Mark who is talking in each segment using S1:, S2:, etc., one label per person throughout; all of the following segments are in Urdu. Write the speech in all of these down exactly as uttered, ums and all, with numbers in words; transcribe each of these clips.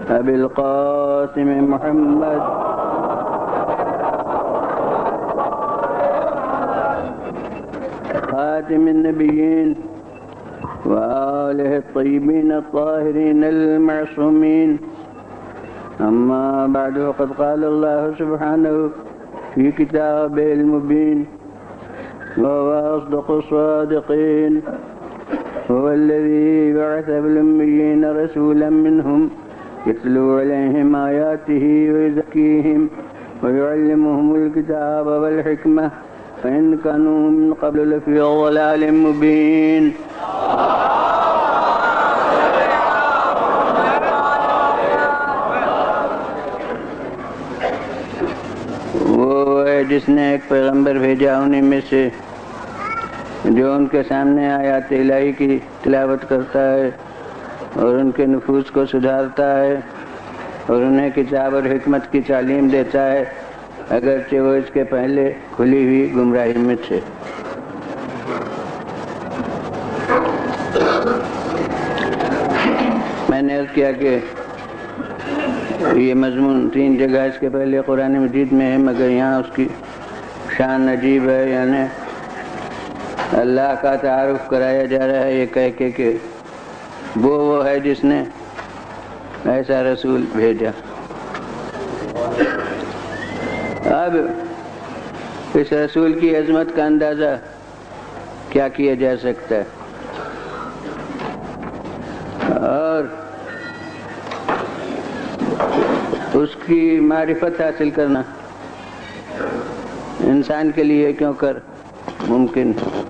S1: أبي القاسم محمد خاتم النبيين وآله الطيبين الطاهرين المعصومين. أما بعد، وقد قال الله سبحانه في كتابه المبين وهو أصدق الصادقين: هو الذي بعث في الأميين رسولا منهم يتلو عليهم آياته ويزكيهم ويعلمهم الكتاب والحكمة وإن كانوا من قبل لفي ضلال مبين. وہ ہے جس نے ایک پیغمبر بھیجا انہیں میں سے جو ان کے سامنے آیات الہی کی تلاوت کرتا ہے اور ان کے نفوس کو سدھارتا ہے اور انہیں کتاب اور حکمت کی تعلیم دیتا ہے، اگرچہ وہ اس کے پہلے کھلی ہوئی گمراہی میں تھے۔ میں نے عرض کیا کہ یہ مضمون تین جگہ اس کے پہلے قرآن مجید میں ہے، مگر یہاں اس کی شان عجیب ہے، یعنی اللہ کا تعارف کرایا جا رہا ہے یہ کہہ کے کہ وہ وہ ہے جس نے ایسا رسول بھیجا۔ اب اس رسول کی عظمت کا اندازہ کیا کیا جا سکتا ہے، اور اس کی معرفت حاصل کرنا انسان کے لیے کیوں کر ممکن ہے۔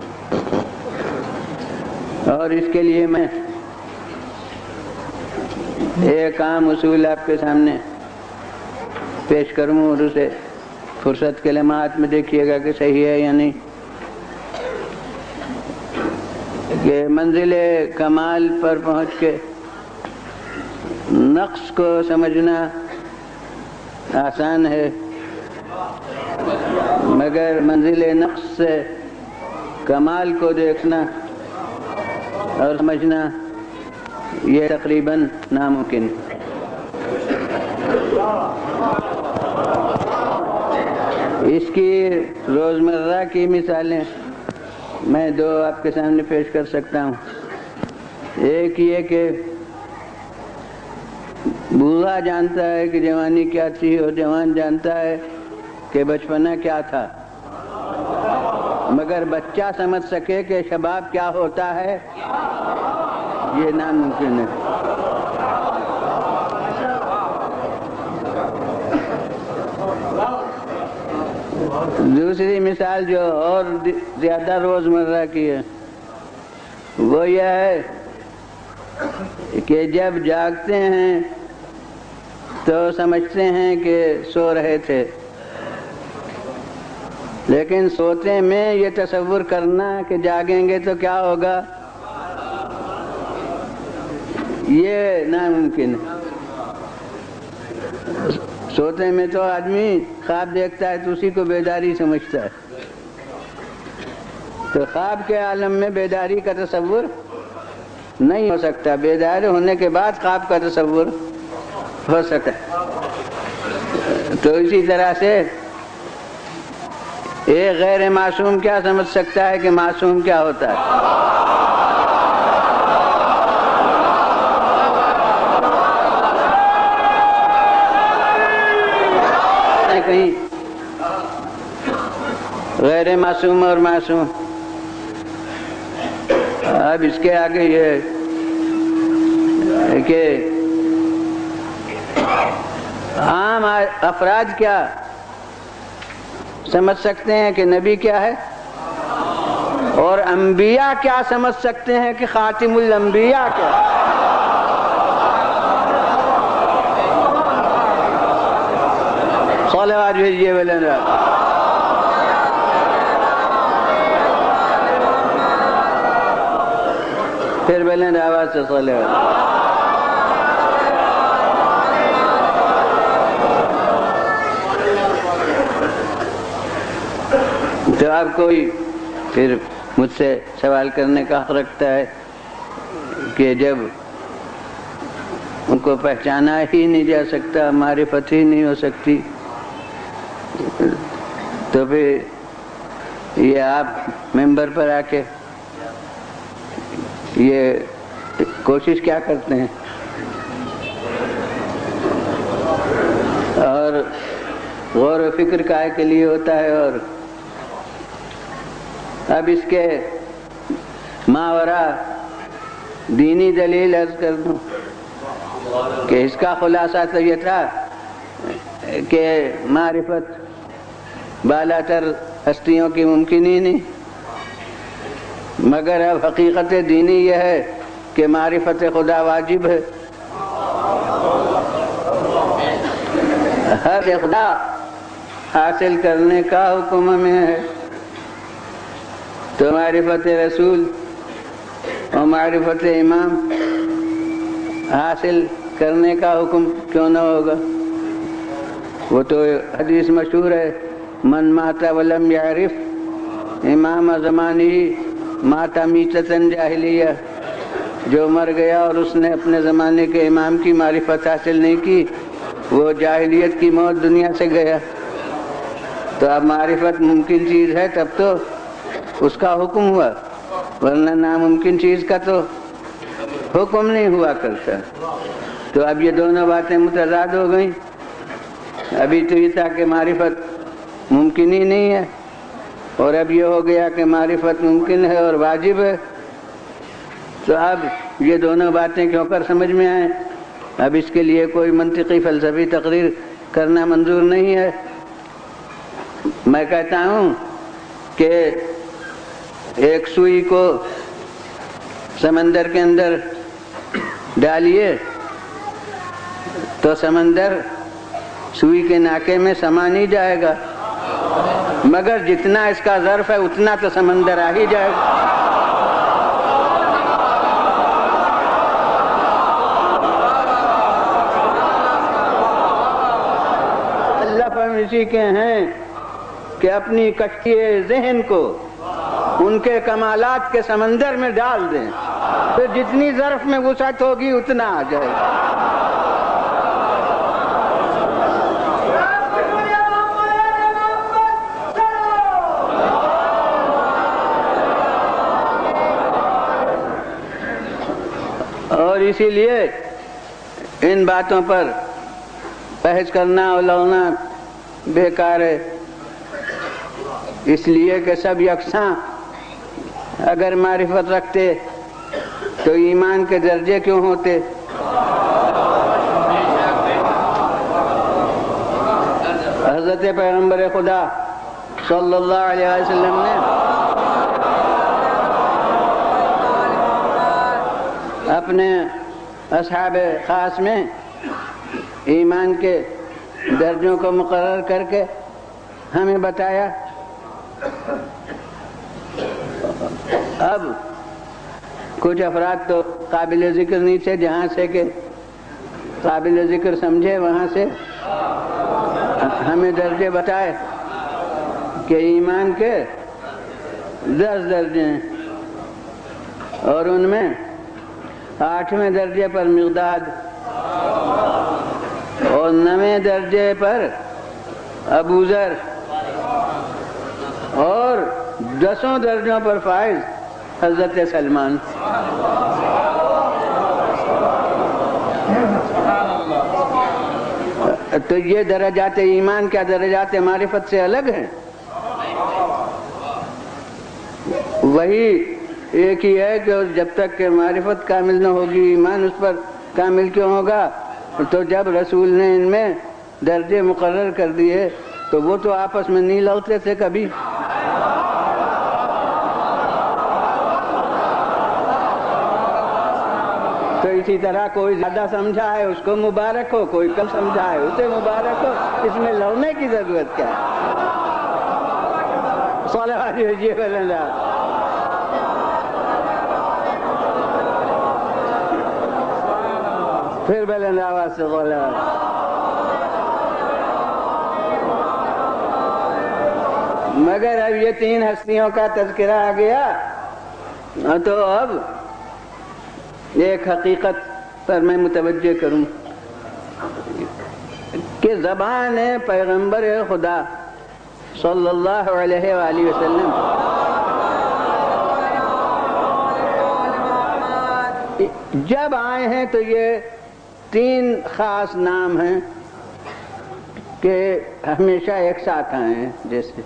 S1: اور اس کے لیے میں ایک عام اصول آپ کے سامنے پیش کروں اور اسے فرصت کے لمحات میں دیکھیے گا کہ صحیح ہے یا نہیں، کہ منزل کمال پر پہنچ کے نقص کو سمجھنا آسان ہے، مگر منزل نقص سے کمال کو دیکھنا اور سمجھنا یہ تقریباً ناممکن ہے۔ اس کی روزمرہ کی مثالیں میں دو آپ کے سامنے پیش کر سکتا ہوں۔ ایک یہ کہ بوڑھا جانتا ہے کہ جوانی کیا تھی اور جوان جانتا ہے کہ بچپنا کیا تھا، مگر بچہ سمجھ سکے کہ شباب کیا ہوتا ہے یہ ناممکن ہے۔ دوسری مثال جو اور زیادہ روزمرہ کی ہے وہ یہ ہے کہ جب جاگتے ہیں تو سمجھتے ہیں کہ سو رہے تھے، لیکن سوتے میں یہ تصور کرنا کہ جاگیں گے تو کیا ہوگا یہ ناممکن ہے۔ سوتے میں تو آدمی خواب دیکھتا ہے تو اسی کو بیداری سمجھتا ہے، تو خواب کے عالم میں بیداری کا تصور نہیں ہو سکتا، بیدار ہونے کے بعد خواب کا تصور ہو سکتا ہے۔ تو اسی طرح سے ایک غیر معصوم کیا سمجھ سکتا ہے کہ معصوم کیا ہوتا ہے۔ کہیں غیر معصوم اور معصوم، اب اس کے آگے یہ کہ عام افراد کیا سمجھ سکتے ہیں کہ نبی کیا ہے، اور انبیاء کیا سمجھ سکتے ہیں کہ خاتم الانبیاء کیا ہے۔ صلوات بھیجیے بلند پھر بلند آواز سے صلوات۔ تو آپ کوئی پھر مجھ سے سوال کرنے کا حق رکھتا ہے کہ جب ان کو پہچانا ہی نہیں جا سکتا، معرفت ہی نہیں ہو سکتی، تو پھر یہ آپ ممبر پر آ کے یہ کوشش کیا کرتے ہیں؟ اور غور و فکر کائے کے لیے ہوتا ہے. اور اب اس کے ماورا دینی دلیل عرض کر دوں کہ اس کا خلاصہ تو یہ تھا کہ معرفت بالا تر ہستیوں کی ممکن ہی نہیں، مگر اب حقیقت دینی یہ ہے کہ معرفت خدا واجب ہے. ہر خدا حاصل کرنے کا حکم میں ہے، تو معرفت رسول اور معرفت امام حاصل کرنے کا حکم کیوں نہ ہوگا؟ وہ تو حدیث مشہور ہے، من مات ولم یعرف امام زمانہ مات میتۃ جاہلیہ. جو مر گیا اور اس نے اپنے زمانے کے امام کی معرفت حاصل نہیں کی، وہ جاہلیت کی موت دنیا سے گیا. تو اب معرفت ممکن چیز ہے تب تو اس کا حکم ہوا، ورنہ ناممکن چیز کا تو حکم نہیں ہوا کرتا. تو اب یہ دونوں باتیں متضاد ہو گئیں. ابھی تو یہ تھا کہ معرفت ممکن ہی نہیں ہے، اور اب یہ ہو گیا کہ معرفت ممکن ہے اور واجب ہے. تو اب یہ دونوں باتیں کیوں کر سمجھ میں آئیں؟ اب اس کے لیے کوئی منطقی فلسفی تقریر کرنا منظور نہیں ہے. میں کہتا ہوں کہ ایک سوئی کو سمندر کے اندر ڈالیے تو سمندر سوئی کے ناکے میں سما نہیں جائے گا، مگر جتنا اس کا ظرف ہے اتنا تو سمندر آ ہی جائے گا. اللہ پر اسی کے ہیں کہ اپنی کشتی ذہن کو ان کے کمالات کے سمندر میں ڈال دیں، پھر جتنی ظرف میں وسعت ہوگی اتنا آ جائے گا. اور اسی لیے ان باتوں پر بحث کرنا اور لڑنا بیکار ہے، اس لیے کہ سب یکساں اگر معرفت رکھتے تو ایمان کے درجے کیوں ہوتے؟ حضرت پیغمبر خدا صلی اللہ علیہ وسلم نے اپنے اصحاب خاص میں ایمان کے درجوں کو مقرر کر کے ہمیں بتایا. اب کچھ افراد تو قابل ذکر نہیں تھے، جہاں سے کہ قابل ذکر سمجھے وہاں سے ہمیں درجے بتائے کہ ایمان کے دس درجے ہیں، اور ان میں آٹھویں درجے پر مقداد اور نویں درجے پر ابو ذر اور دسوں درجوں پر فائز حضرت سلمان. تو یہ درجات ایمان کیا درجات معرفت سے الگ ہیں؟ وہی ایک ہی ہے کہ جب تک کہ معرفت کامل نہ ہوگی ایمان اس پر کامل کیوں ہوگا؟ تو جب رسول نے ان میں درجے مقرر کر دیے تو وہ تو آپس میں نہیں لڑتے تھے کبھی. تو اسی طرح کوئی زیادہ سمجھا ہے اس کو مبارک ہو، کوئی کم سمجھا ہے اسے مبارک ہو. اس میں لڑنے کی ضرورت کیا ہے؟ صلوات بھیجیے بلندہ. پھر بلند آواز سے صلوات. مگر اب یہ تین ہستیوں کا تذکرہ آ گیا تو اب ایک حقیقت پر میں متوجہ کروں. کہ زبان پیغمبر خدا صلی اللہ علیہ وآلہ وسلم جب آئے ہیں تو یہ تین خاص نام ہیں کہ ہمیشہ ایک ساتھ آئے ہیں، جیسے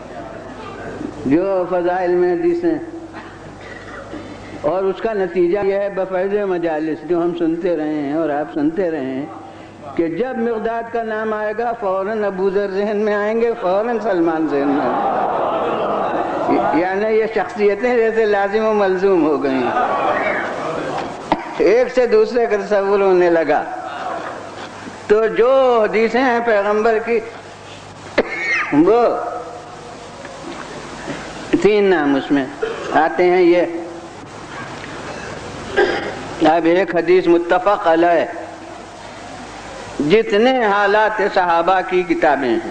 S1: جو فضائل میں حدیث ہیں، اور اس کا نتیجہ یہ ہے بفیض مجالس جو ہم سنتے رہے ہیں اور آپ سنتے رہے ہیں کہ جب مقداد کا نام آئے گا فوراً ابو ذر ذہن میں آئیں گے، فوراً سلمان ذہن میں آئیں گے، یعنی یہ شخصیتیں جیسے لازم و ملزوم ہو گئی، ایک سے دوسرے کا تصور ہونے لگا۔ تو جو حدیثیں ہیں پیغمبر کی وہ تین نام اس میں آتے ہیں۔ یہ اب ایک حدیث متفق علیہ، جتنے حالات صحابہ کی کتابیں ہیں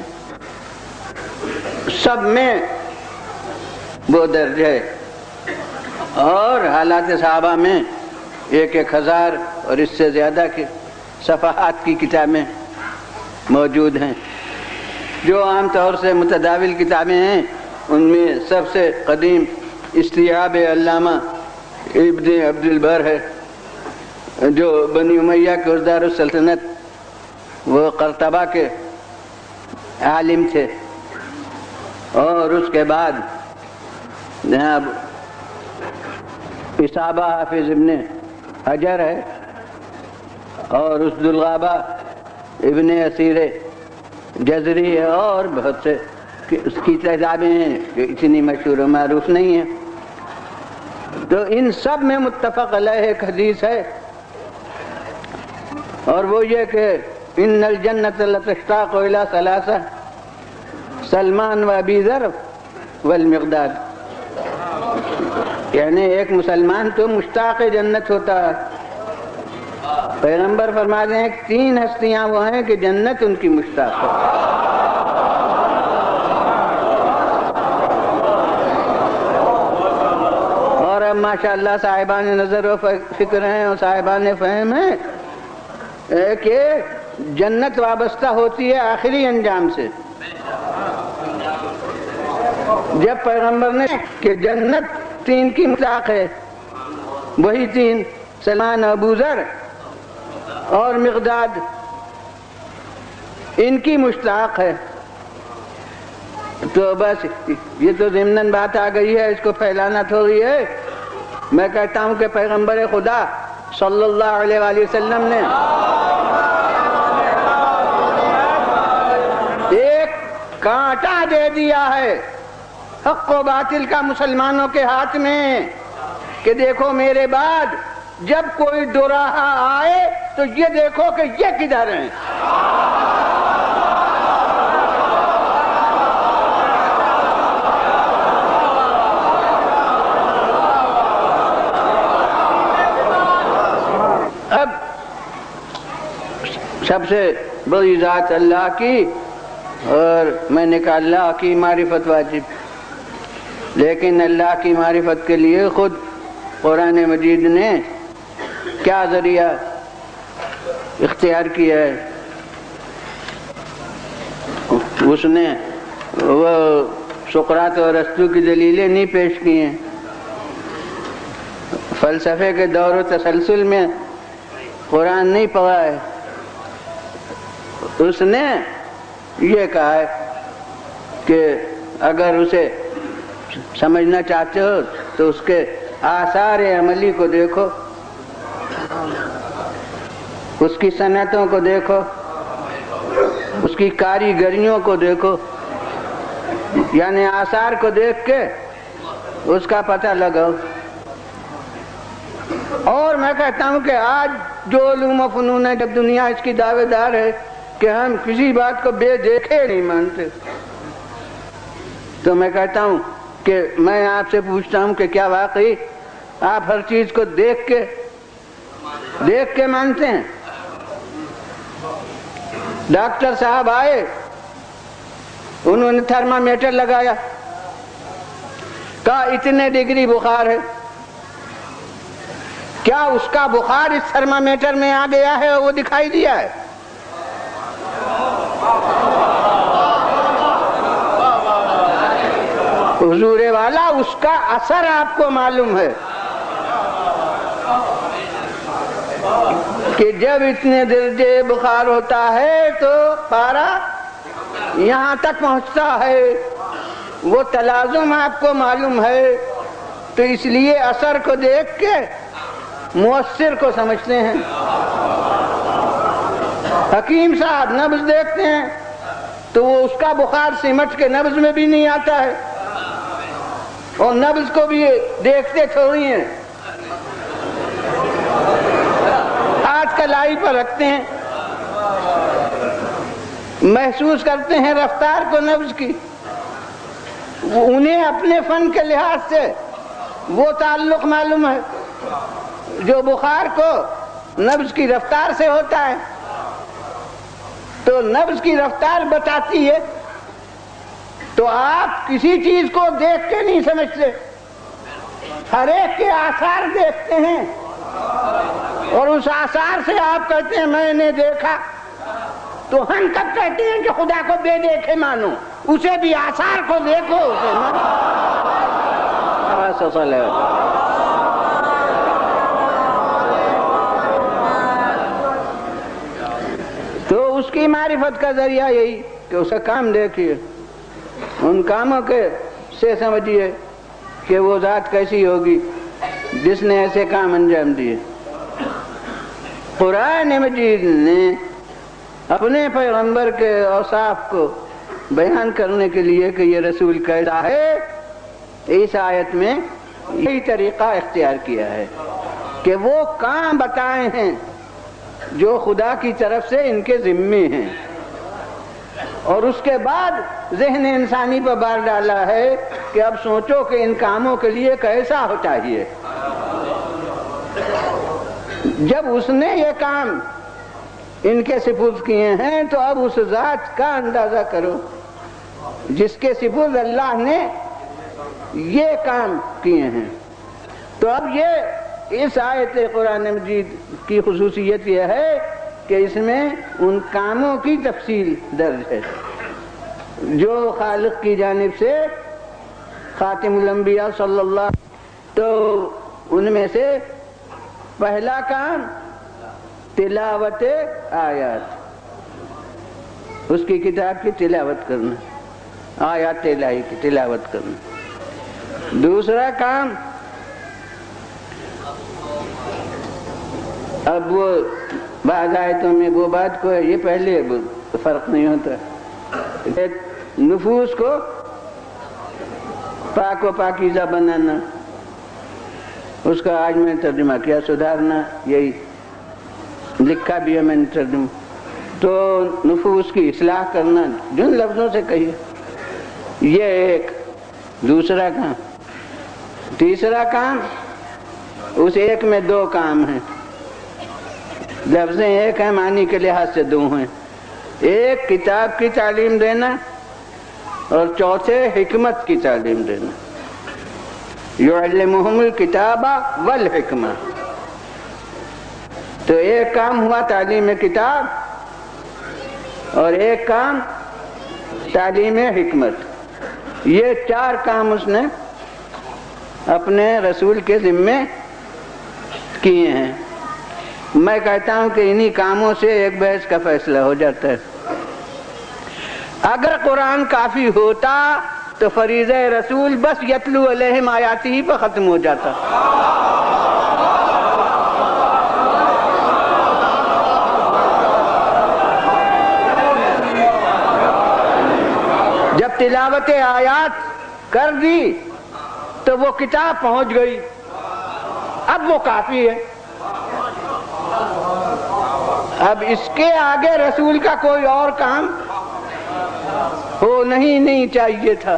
S1: سب میں وہ درج ہے، اور حالات صحابہ میں ایک ایک ہزار اور اس سے زیادہ کی صفحات کی کتابیں موجود ہیں۔ جو عام طور سے متداول کتابیں ہیں ان میں سب سے قدیم استیعاب علامہ ابن عبد البر ہے، جو بنی امیہ کے دار السلطنت وہ قرطبہ کے عالم تھے، اور اس کے بعد جناب اصابہ حافظ ابن حجر ہے، اور اسد الغابہ ابن اسیر جزری ہے، اور بہت سے اس کی کتابیں ہیں جو اتنی مشہور و معروف نہیں ہیں۔ تو ان سب میں متفق علیہ ایک حدیث ہے، اور وہ یہ کہ ان الجنت لتشتاق الی ثلاثہ سلمان و ابی ذر والمقداد، یعنی ایک مسلمان تو مشتاق جنت ہوتا ہے۔ پیغمبر فرماتے ہیں کہ تین ہستیاں وہ ہیں کہ جنت ان کی مشتاق ہے۔ اور اب ماشاءاللہ صاحبان نظر و فکر ہیں اور صاحبان فہم ہیں کہ جنت وابستہ ہوتی ہے آخری انجام سے۔ جب پیغمبر نے کہ جنت تین کی مشتاق ہے، وہی تین سلمان، ابو ذر اور مقداد ان کی مشتاق ہے، تو بس یہ تو ضمناً بات آ گئی ہے، اس کو پھیلانا تھوڑی ہے۔ میں کہتا ہوں کہ پیغمبر خدا صلی اللہ علیہ وآلہ وسلم نے ایک کانٹا دے دیا ہے حق و باطل کا مسلمانوں کے ہاتھ میں کہ دیکھو میرے بعد جب کوئی دوراہا آئے تو یہ دیکھو کہ یہ کدھر ہیں۔ اب سب سے بڑی ذات اللہ کی، اور میں نے کہا اللہ کی معرفت واجب، لیکن اللہ کی معرفت کے لیے خود قرآن مجید نے کیا ذریعہ اختیار کیا ہے؟ اس نے وہ سقراط اور ارسطو کی دلیلیں نہیں پیش کی ہیں، فلسفے کے دور و تسلسل میں قرآن نہیں پڑھا ہے۔ اس نے یہ کہا ہے کہ اگر اسے سمجھنا چاہتے ہو تو اس کے آثار عملی کو دیکھو، اس کی صنعتوں کو دیکھو، اس کی کاریگریوں کو دیکھو، یعنی آثار کو دیکھ کے اس کا پتہ لگاؤ۔ اور میں کہتا ہوں کہ آج جو علوم و فنون ہے، جب دنیا اس کی دعوے دار ہے کہ ہم کسی بات کو بے دیکھے نہیں مانتے، تو میں کہتا ہوں کہ میں آپ سے پوچھتا ہوں کہ کیا واقعی آپ ہر چیز کو دیکھ کے دیکھ کے مانتے ہیں؟ ڈاکٹر صاحب آئے، انہوں نے تھرمامیٹر لگایا، کہا اتنے ڈگری بخار ہے، کیا اس کا بخار اس تھرمامیٹر میں آ گیا ہے اور وہ دکھائی دیا ہے؟ حضور والا اس کا اثر آپ کو معلوم ہے کہ جب اتنے درجے بخار ہوتا ہے تو پارا یہاں تک پہنچتا ہے، وہ تلازم آپ کو معلوم ہے، تو اس لیے اثر کو دیکھ کے مؤثر کو سمجھتے ہیں۔ حکیم صاحب نبض دیکھتے ہیں تو وہ اس کا بخار سمٹ کے نبض میں بھی نہیں آتا ہے، اور نبض کو بھی دیکھتے تھوڑی ہیں، ہاتھ کلائی پر رکھتے ہیں، محسوس کرتے ہیں رفتار کو نبض کی۔ انہیں اپنے فن کے لحاظ سے وہ تعلق معلوم ہے جو بخار کو نبض کی رفتار سے ہوتا ہے، تو نبض کی رفتار بتاتی ہے، تو آپ کسی چیز کو دیکھ کے نہیں سمجھتے، ہر ایک کے آثار دیکھتے ہیں، اور اس آثار سے آپ کہتے ہیں میں نے دیکھا۔ تو ہم کب کہتے ہیں کہ خدا کو بے دیکھے مانو؟ اسے بھی آثار کو دیکھو، اسے مانو۔ تو اس کی معرفت کا ذریعہ یہی کہ اسے کام دیکھیے، ان کاموں کے سے سمجھیے کہ وہ ذات کیسی ہوگی جس نے ایسے کام انجام دیے۔ قرآن مجید نے اپنے پیغمبر کے اوصاف کو بیان کرنے کے لیے کہ یہ رسول کیسا ہے، اس آیت میں یہی طریقہ اختیار کیا ہے کہ وہ کام بتائے ہیں جو خدا کی طرف سے ان کے ذمے ہیں، اور اس کے بعد ذہن انسانی پر بار ڈالا ہے کہ اب سوچو کہ ان کاموں کے لیے کیسا ہو چاہیے۔ جب اس نے یہ کام ان کے سپرد کیے ہیں تو اب اس ذات کا اندازہ کرو جس کے سپرد اللہ نے یہ کام کیے ہیں۔ تو اب یہ اس آیت قرآن مجید کی خصوصیت یہ ہے کہ اس میں ان کاموں کی تفصیل درج ہے جو خالق کی جانب سے خاتم الانبیاء صلی اللہ، تو ان میں سے پہلا کام تلاوت آیات، اس کی کتاب کی تلاوت کرنا، آیات الہی کی تلاوت کرنا۔ دوسرا کام اب وہ بعض آیتوں میں وہ بات کو یہ پہلے فرق نہیں ہوتا، نفوس کو پاک و پاکیزہ بنانا، اس کا آج میں نے ترجمہ کیا سدھارنا، یہی لکھا بھی ہے میں نے ترجمہ، تو نفوس کی اصلاح کرنا جن لفظوں سے کہیے، یہ ایک دوسرا کام۔ تیسرا کام، اس ایک میں دو کام ہیں، لفظیں ایک ہیں معنی کے لحاظ سے دو ہیں، ایک کتاب کی تعلیم دینا اور چوتھے حکمت کی تعلیم دینا۔ یعلمہم الکتاب والحکمہ، تو ایک کام ہوا تعلیم کتاب اور ایک کام تعلیم حکمت، یہ چار کام اس نے اپنے رسول کے ذمے کیے ہیں۔ میں کہتا ہوں کہ انہی کاموں سے ایک بحث کا فیصلہ ہو جاتا ہے۔ اگر قرآن کافی ہوتا تو فریضہ رسول بس یتلو علیہم آیاتی ہی پر ختم ہو جاتا۔ جب تلاوت آیات کر دی تو وہ کتاب پہنچ گئی، اب وہ کافی ہے، اب اس کے آگے رسول کا کوئی اور کام ہو نہیں نہیں چاہیے تھا۔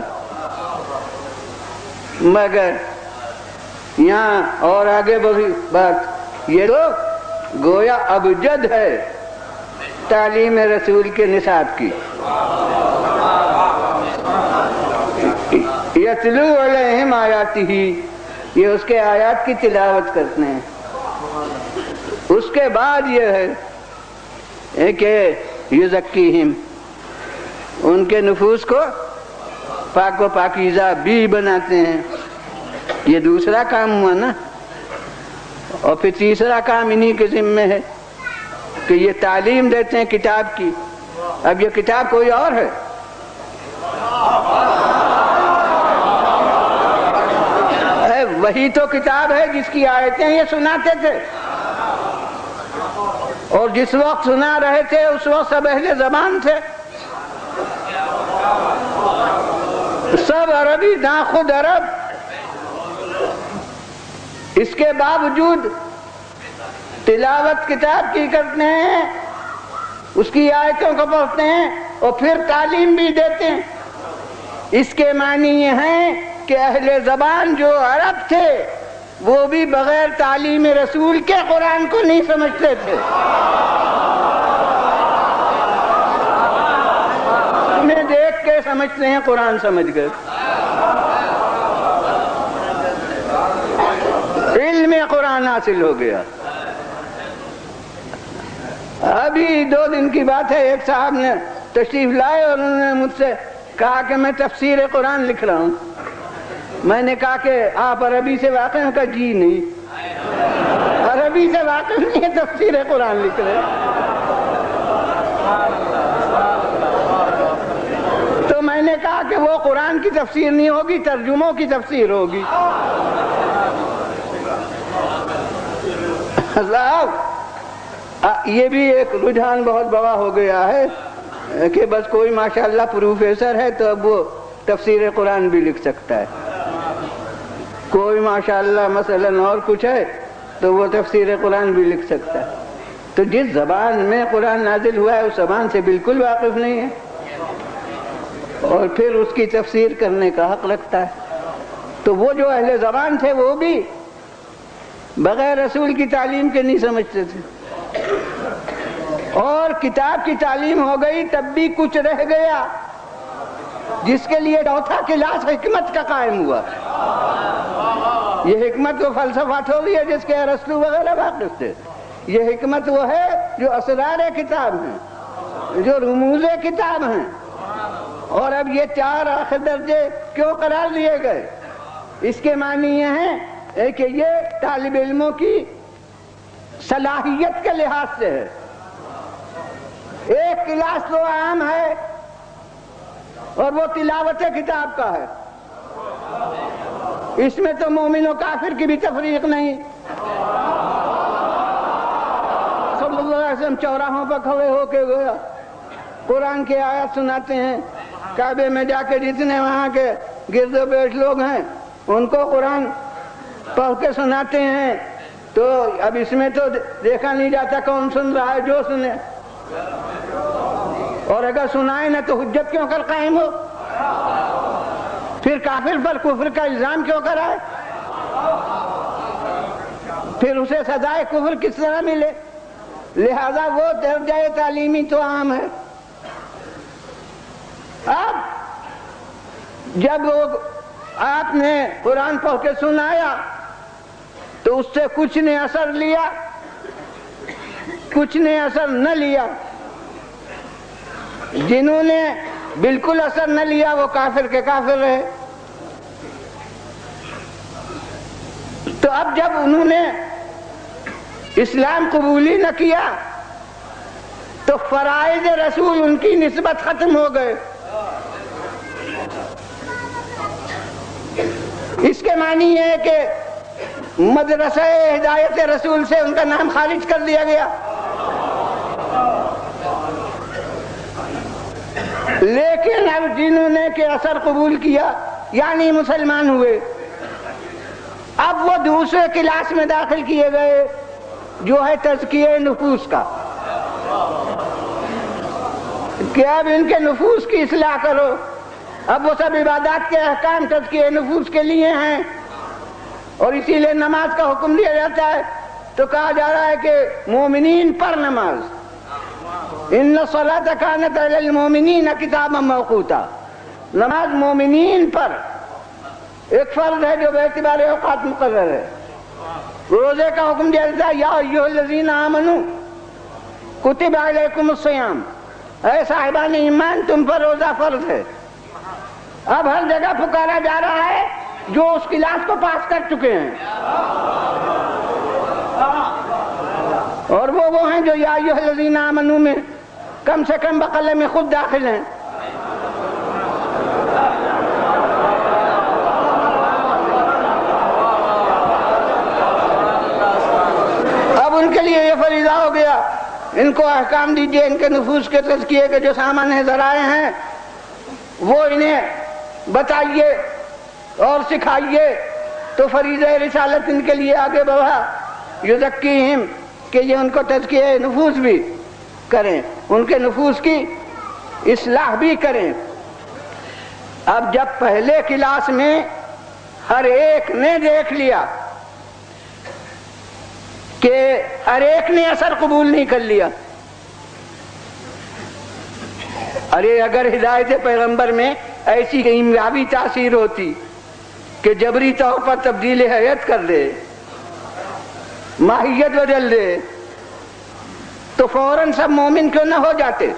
S1: مگر یہاں اور آگے بڑھی بات، یہ تو گویا ابجد ہے تعلیم رسول کے نصاب کی۔ یتلو علیہم آیاتہ، یہ اس کے آیات کی تلاوت کرتے ہیں۔ اس کے بعد یہ ہے کہ یزکیہم، ان کے نفوس کو پاک و پاکیزہ بی بناتے ہیں. یہ دوسرا کام ہوا نا. اور پھر تیسرا کام انہی کے ذمے ہے کہ یہ تعلیم دیتے ہیں کتاب کی. اب یہ کتاب کوئی اور ہے. وہی تو کتاب ہے جس کی آیتیں یہ سناتے تھے، اور جس وقت سنا رہے تھے اس وقت سب اہل زبان تھے، سب عربی داں خود عرب. اس کے باوجود تلاوت کتاب کی کرتے ہیں، اس کی آیتوں کو پڑھتے ہیں اور پھر تعلیم بھی دیتے ہیں. اس کے معنی یہ ہیں کہ اہل زبان جو عرب تھے وہ بھی بغیر تعلیم رسول کے قرآن کو نہیں سمجھتے تھے. انہیں دیکھ کے سمجھتے ہیں قرآن سمجھ گئے. علم قرآن حاصل ہو گیا. ابھی دو دن کی بات ہے، ایک صاحب نے تشریف لائے اور انہوں نے مجھ سے کہا کہ میں تفسیر قرآن لکھ رہا ہوں. میں نے کہا کہ آپ عربی سے واقف ہیں؟ کہا جی نہیں، عربی سے واقف نہیں ہے، تفسیر قرآن لکھ رہے. تو میں نے کہا کہ وہ قرآن کی تفسیر نہیں ہوگی، ترجموں کی تفسیر ہوگی. صاحب یہ بھی ایک رجحان بہت بڑا ہو گیا ہے کہ بس کوئی ماشاءاللہ پروفیسر ہے تو اب وہ تفسیر قرآن بھی لکھ سکتا ہے. کوئی ماشاءاللہ مثلا اور کچھ ہے تو وہ تفسیر قرآن بھی لکھ سکتا ہے. تو جس زبان میں قرآن نازل ہوا ہے اس زبان سے بالکل واقف نہیں ہے اور پھر اس کی تفسیر کرنے کا حق رکھتا ہے. تو وہ جو اہل زبان تھے وہ بھی بغیر رسول کی تعلیم کے نہیں سمجھتے تھے. اور کتاب کی تعلیم ہو گئی تب بھی کچھ رہ گیا جس کے لیے چوتھا کلاس حکمت کا قائم ہوا. یہ حکمت وہ فلسفہ تھوڑی ہے جس کے ارسطو وغیرہ واقف تھے. یہ حکمت وہ ہے جو اسرار کتاب ہیں، جو رموز کتاب ہیں. اور اب یہ چار آخر درجے کیوں قرار دیے گئے؟ اس کے معنی یہ ہیں کہ یہ طالب علموں کی صلاحیت کے لحاظ سے ہے. ایک کلاس تو عام ہے اور وہ تلاوت کتاب کا ہے. اس میں تو مومن و کافر کی بھی تفریق نہیں. صلی اللہ علیہ وسلم چوراہوں پر کھڑے ہو کے گویا قرآن کی آیات سناتے ہیں. کعبے میں جا کے جتنے وہاں کے گرد و پیش لوگ ہیں ان کو قرآن پڑھ کے سناتے ہیں. تو اب اس میں تو دیکھا نہیں جاتا کون سن رہا ہے، جو سنے. اور اگر سنائے نہ تو حجت کیوں کر قائم ہو؟ پھر کافر پر کفر کا الزام کیوں کرائے؟ پھر اسے سزائے کفر کس طرح ملے؟ لہذا وہ درجہ تعلیمی تو عام ہے. اب جب وہ آپ نے قرآن پڑھ کے سنایا تو اس سے کچھ نے اثر لیا، کچھ نے اثر نہ لیا. جنہوں نے بالکل اثر نہ لیا وہ کافر کے کافر رہے. تو اب جب انہوں نے اسلام قبول ہی نہ کیا تو فرائض رسول ان کی نسبت ختم ہو گئے. اس کے معنی یہ ہے کہ مدرسہ ہدایت رسول سے ان کا نام خارج کر دیا گیا. لیکن اب جنہوں نے کہ اثر قبول کیا یعنی مسلمان ہوئے، اب وہ دوسرے کلاس میں داخل کیے گئے جو ہے تزکیہ نفوس کا، کہ اب ان کے نفوس کی اصلاح کرو. اب وہ سب عبادات کے احکام تزکیہ نفوس کے لیے ہیں اور اسی لیے نماز کا حکم دیا جاتا ہے. تو کہا جا رہا ہے کہ مومنین پر نماز، ان الصلاۃ کانت علی المؤمنین کتابا موقوتا، نماز مومنین پر ایک فرض ہے جو باعتبار اوقات مقرر ہے. روزے کا حکم دیا جاتا ہے، یا ایھا الذین آمنوا کتب علیکم الصیام، اے صاحبان ایمان تم پر روزہ فرض ہے. اب ہر جگہ پکارا جا رہا ہے جو اس کلاس کو پاس کر چکے ہیں، اور وہ وہ ہیں جو یا ایھا الذین آمنوا میں کم سے کم بقلے میں خود داخل ہیں۔ اب ان کے لیے یہ فریضہ ہو گیا، ان کو احکام دیجئے، ان کے نفوس کے تزکیے کے جو سامان ذرائع ہیں وہ انہیں بتائیے اور سکھائیے۔ تو فریضہ رسالت ان کے لیے آگے بڑھا، یزکیہم، کہ یہ ان کو تزکیہ نفوس بھی کریں، ان کے نفوس کی اصلاح بھی کریں۔ اب جب پہلے کلاس میں ہر ایک نے دیکھ لیا کہ ہر ایک نے اثر قبول نہیں کر لیا، ارے اگر ہدایت پیغمبر میں ایسی کیمیاوی تاثیر ہوتی کہ جبری طور پر تبدیل حیت کر دے، ماہیت بدل دے، تو فوراً سب مومن کیوں نہ ہو جاتے؟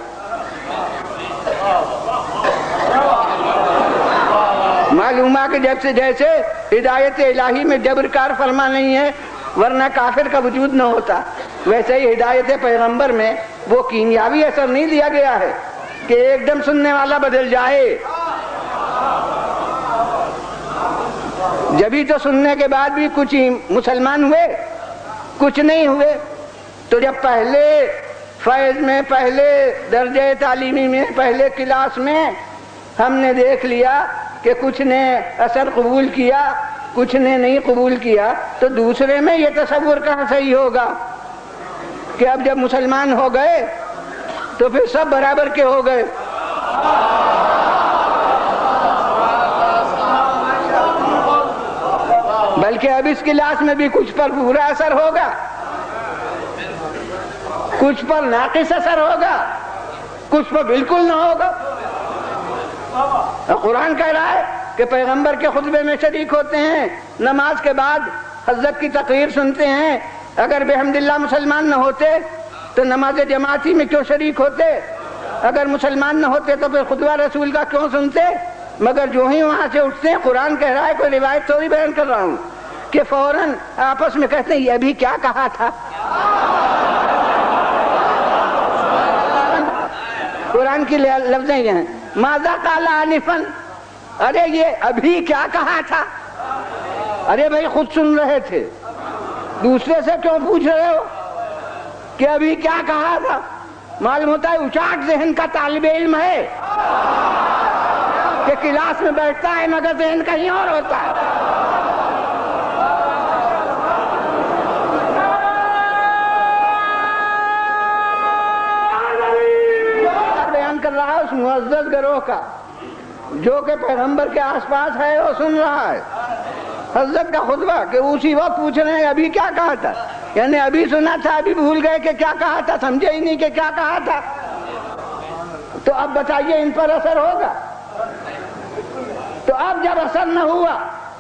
S1: معلوم ہے کہ جب سے جیسے ہدایت الہی میں جبر کار فرما نہیں ہے ورنہ کافر کا وجود نہ ہوتا، ویسے ہی ہدایت پیغمبر میں وہ کیمیاوی اثر نہیں دیا گیا ہے کہ ایک دم سننے والا بدل جائے۔ جبھی تو سننے کے بعد بھی کچھ مسلمان ہوئے، کچھ نہیں ہوئے۔ تو جب پہلے فیض میں، پہلے درجہ تعلیمی میں، پہلے کلاس میں ہم نے دیکھ لیا کہ کچھ نے اثر قبول کیا، کچھ نے نہیں قبول کیا، تو دوسرے میں یہ تصور کہاں صحیح ہوگا کہ اب جب مسلمان ہو گئے تو پھر سب برابر کے ہو گئے۔ بلکہ اب اس کلاس میں بھی کچھ پر برا اثر ہوگا، کچھ پر ناقص اثر ہوگا، کچھ پر بالکل نہ ہوگا۔ قرآن کہہ رہا ہے کہ پیغمبر کے خطبے میں شریک ہوتے ہیں، نماز کے بعد حضرت کی تقریر سنتے ہیں، اگر بحمداللہ مسلمان نہ ہوتے تو نماز جماعتی میں کیوں شریک ہوتے؟ اگر مسلمان نہ ہوتے تو پھر خطبہ رسول کا کیوں سنتے؟ مگر جو ہی وہاں سے اٹھتے ہیں، قرآن کہہ رہا ہے، کوئی روایت تھوڑی بیان کر رہا ہوں، کہ فوراً آپس میں کہتے ہیں یہ ابھی کیا کہا تھا۔ قرآن کی لفظیں یہ ہیں، ماذا قال آنفا، ارے یہ ابھی کیا کہا تھا؟ ارے بھائی خود سن رہے تھے، دوسرے سے کیوں پوچھ رہے ہو کہ ابھی کیا کہا تھا؟ معلوم ہوتا ہے اچاٹ ذہن کا طالب علم ہے کہ کلاس میں بیٹھتا ہے مگر ذہن کہیں اور ہوتا ہے۔ بیان کر رہا ہے اس معزز گروہ کا جو کہ پیغمبر کے آس پاس ہے، وہ سن رہا ہے حضرت کا خطبہ، کہ اسی وقت پوچھ رہے ہیں ابھی کیا کہا تھا، یعنی ابھی سنا تھا، ابھی بھول گئے کہ کیا کہا تھا، سمجھے ہی نہیں کہ کیا کہا تھا۔ تو اب بتائیے ان پر اثر ہوگا؟ تو اب جب اثر نہ ہوا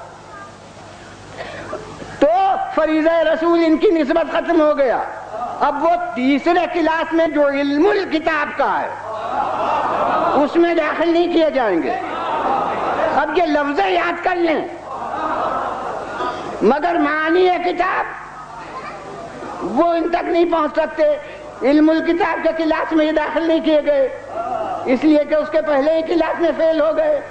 S1: تو فریضہ رسول ان کی نسبت ختم ہو گیا۔ اب وہ تیسرے کلاس میں جو علم الکتاب کا ہے اس میں داخل نہیں کیے جائیں گے۔ اب یہ لفظ یاد کر لیں، مگر معانی کتاب وہ ان تک نہیں پہنچ سکتے۔ علم الکتاب کے کلاس میں یہ داخل نہیں کیے گئے اس لیے کہ اس کے پہلے ہی کلاس میں فیل ہو گئے۔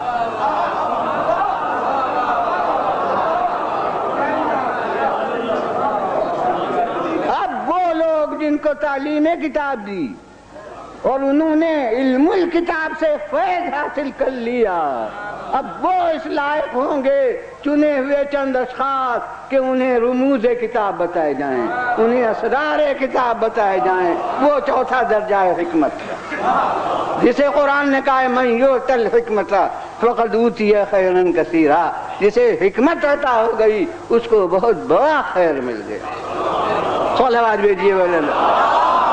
S1: اب وہ لوگ جن کو تعلیم کتاب دی اور انہوں نے علم الکتاب سے فیض حاصل کر لیا، اب وہ اس لائق ہوں گے چنے ہوئے چند اشخاص کہ انہیں رموز کتاب بتائے جائیں، انہیں اسرار کتاب بتائے جائیں۔ وہ چوتھا درجہ ہے حکمت، جسے قرآن نے کہا ہے من یؤت الحکمت فقد اوتی خیرا کثیرا، جسے حکمت عطا ہو گئی اس کو بہت بڑا خیر مل گیا۔ صلوات بھیجیے ولی اللہ۔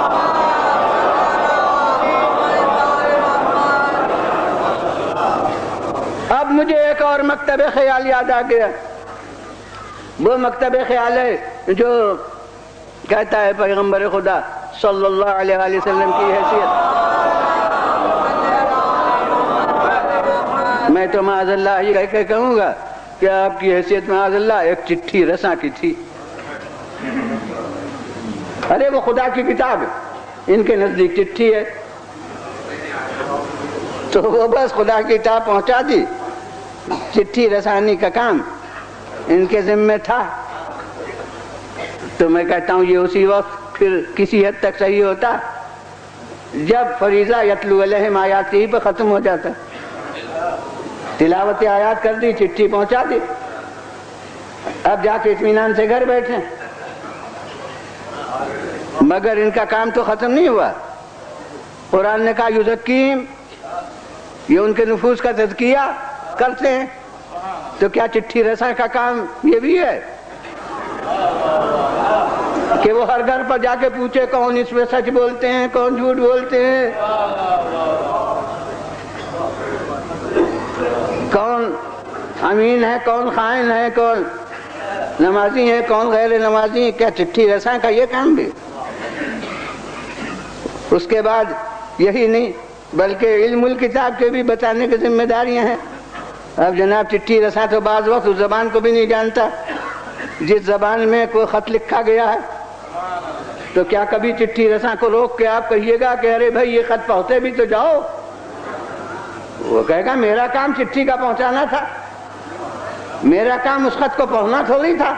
S1: اب مجھے ایک اور مکتب خیال یاد آ گیا، وہ مکتب خیال ہے جو کہتا ہے پیغمبر خدا صلی اللہ علیہ وآلہ وسلم کی حیثیت میں تو معاذ اللہ یہ کہہ کے کہوں گا کہ آپ کی حیثیت معاذ اللہ ایک چٹھی رساں کی تھی. ارے وہ خدا کی کتاب ہے، ان کے نزدیک چٹھی ہے، تو وہ بس خدا کی کتاب پہنچا دی. چٹھی رسانی کا کام ان کے ذمہ تھا. تو میں کہتا ہوں یہ اسی وقت پھر کسی حد تک صحیح ہوتا جب فریضہ یتلو علیہم آیاتی پہ ختم ہو جاتا. تلاوت آیات کر دی، چٹھی پہنچا دی، اب جا کے اطمینان سے گھر بیٹھے. مگر ان کا کام تو ختم نہیں ہوا. قرآن نے کہا یزکیم، یہ ان کے نفوس کا تزکیہ کرتے ہیں. تو کیا چٹھی رساں کا کام یہ بھی ہے کہ وہ ہر گھر پر جا کے پوچھے کون اس میں سچ بولتے ہیں، کون جھوٹ بولتے ہیں، کون امین ہے، کون خائن ہے، کون نمازی ہے، کون غیر نمازی ہے؟ کیا چٹھی رساں کا یہ کام بھی؟ اس کے بعد یہی نہیں بلکہ علم الکتاب کے بھی بتانے کی ذمہ داریاں ہیں. اب جناب چٹھی رساں تو بعض وقت اس زبان کو بھی نہیں جانتا جس زبان میں کوئی خط لکھا گیا ہے. تو کیا کبھی چٹھی رساں کو روک کے آپ کہیے گا کہ ارے بھائی یہ خط پہنچے بھی تو جاؤ؟ وہ کہے گا میرا کام چٹھی کا پہنچانا تھا، میرا کام اس خط کو پڑھنا تھوڑی تھا.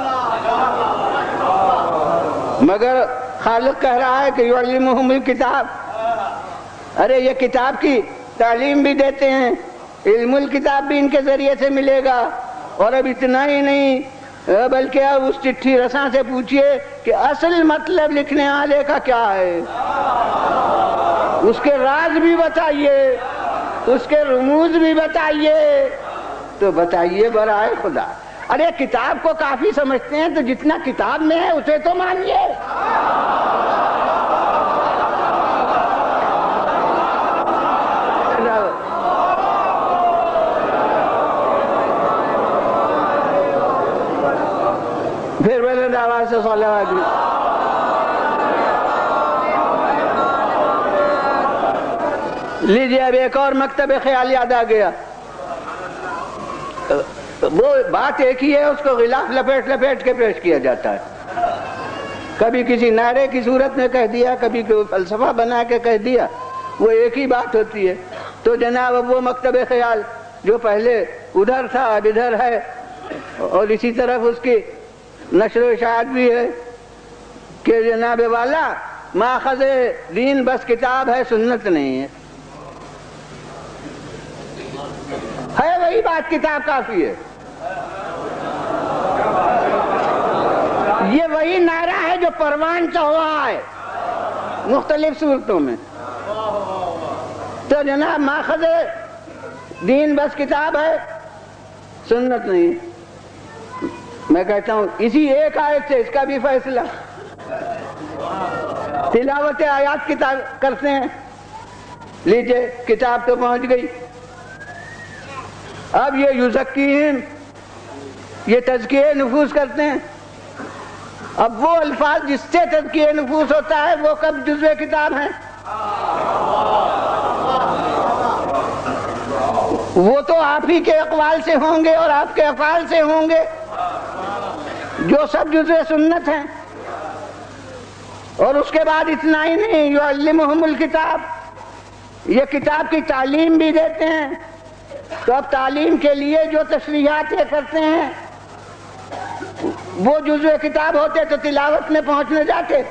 S1: مگر خالق کہہ رہا ہے کہ یعلمہم الکتاب، ارے یہ کتاب کی تعلیم بھی دیتے ہیں، علم الکتاب بھی ان کے ذریعے سے ملے گا. اور اب اتنا ہی نہیں بلکہ اب اس چٹھی رساں سے پوچھئے کہ اصل مطلب لکھنے والے کا کیا ہے، اس کے راز بھی بتائیے، اس کے رموز بھی بتائیے. تو بتائیے برائے خدا، ارے کتاب کو کافی سمجھتے ہیں تو جتنا کتاب میں ہے اسے تو مانیے. پھر بلند آواز سے صلوات بھی. لیجیے اب ایک اور مکتب خیال یاد آ گیا. وہ بات ایک ہی ہے، اس کو غلاف لپیٹ لپیٹ کے پیش کیا جاتا ہے. کبھی کسی نعرے کی صورت میں کہہ دیا، کبھی کوئی فلسفہ بنا کے کہہ دیا، وہ ایک ہی بات ہوتی ہے. تو جناب اب وہ مکتب خیال جو پہلے ادھر تھا اب ادھر ہے، اور اسی طرف اس کی نشر و اشاعت بھی ہے کہ جناب والا ماخذ دین بس کتاب ہے، سنت نہیں ہے. ہے وہی بات، کتاب کافی ہے. یہ وہی نعرہ ہے جو پروان چڑھا ہے مختلف صورتوں میں. تو جناب ماخذ دین بس کتاب ہے، سنت نہیں. میں کہتا ہوں اسی ایک آیت سے اس کا بھی فیصلہ. تلاوت آیات کتاب کرتے ہیں، لیجئے کتاب تو پہنچ گئی. اب یہ یزکیہم، یہ تزکیہ نفوس کرتے ہیں. اب وہ الفاظ جس سے تزکیہ نفوس ہوتا ہے وہ کب جزو کتاب ہیں؟ وہ تو آپ ہی کے اقوال سے ہوں گے اور آپ کے افعال سے ہوں گے جو سب جزو سنت ہیں. اور اس کے بعد اتنا ہی نہیں، یعلمہم الکتاب، یہ کتاب کی تعلیم بھی دیتے ہیں. تو اب تعلیم کے لیے جو تشریحات یہ کرتے ہیں وہ جزو کتاب ہوتے تو تلاوت میں پہنچنے جاتے.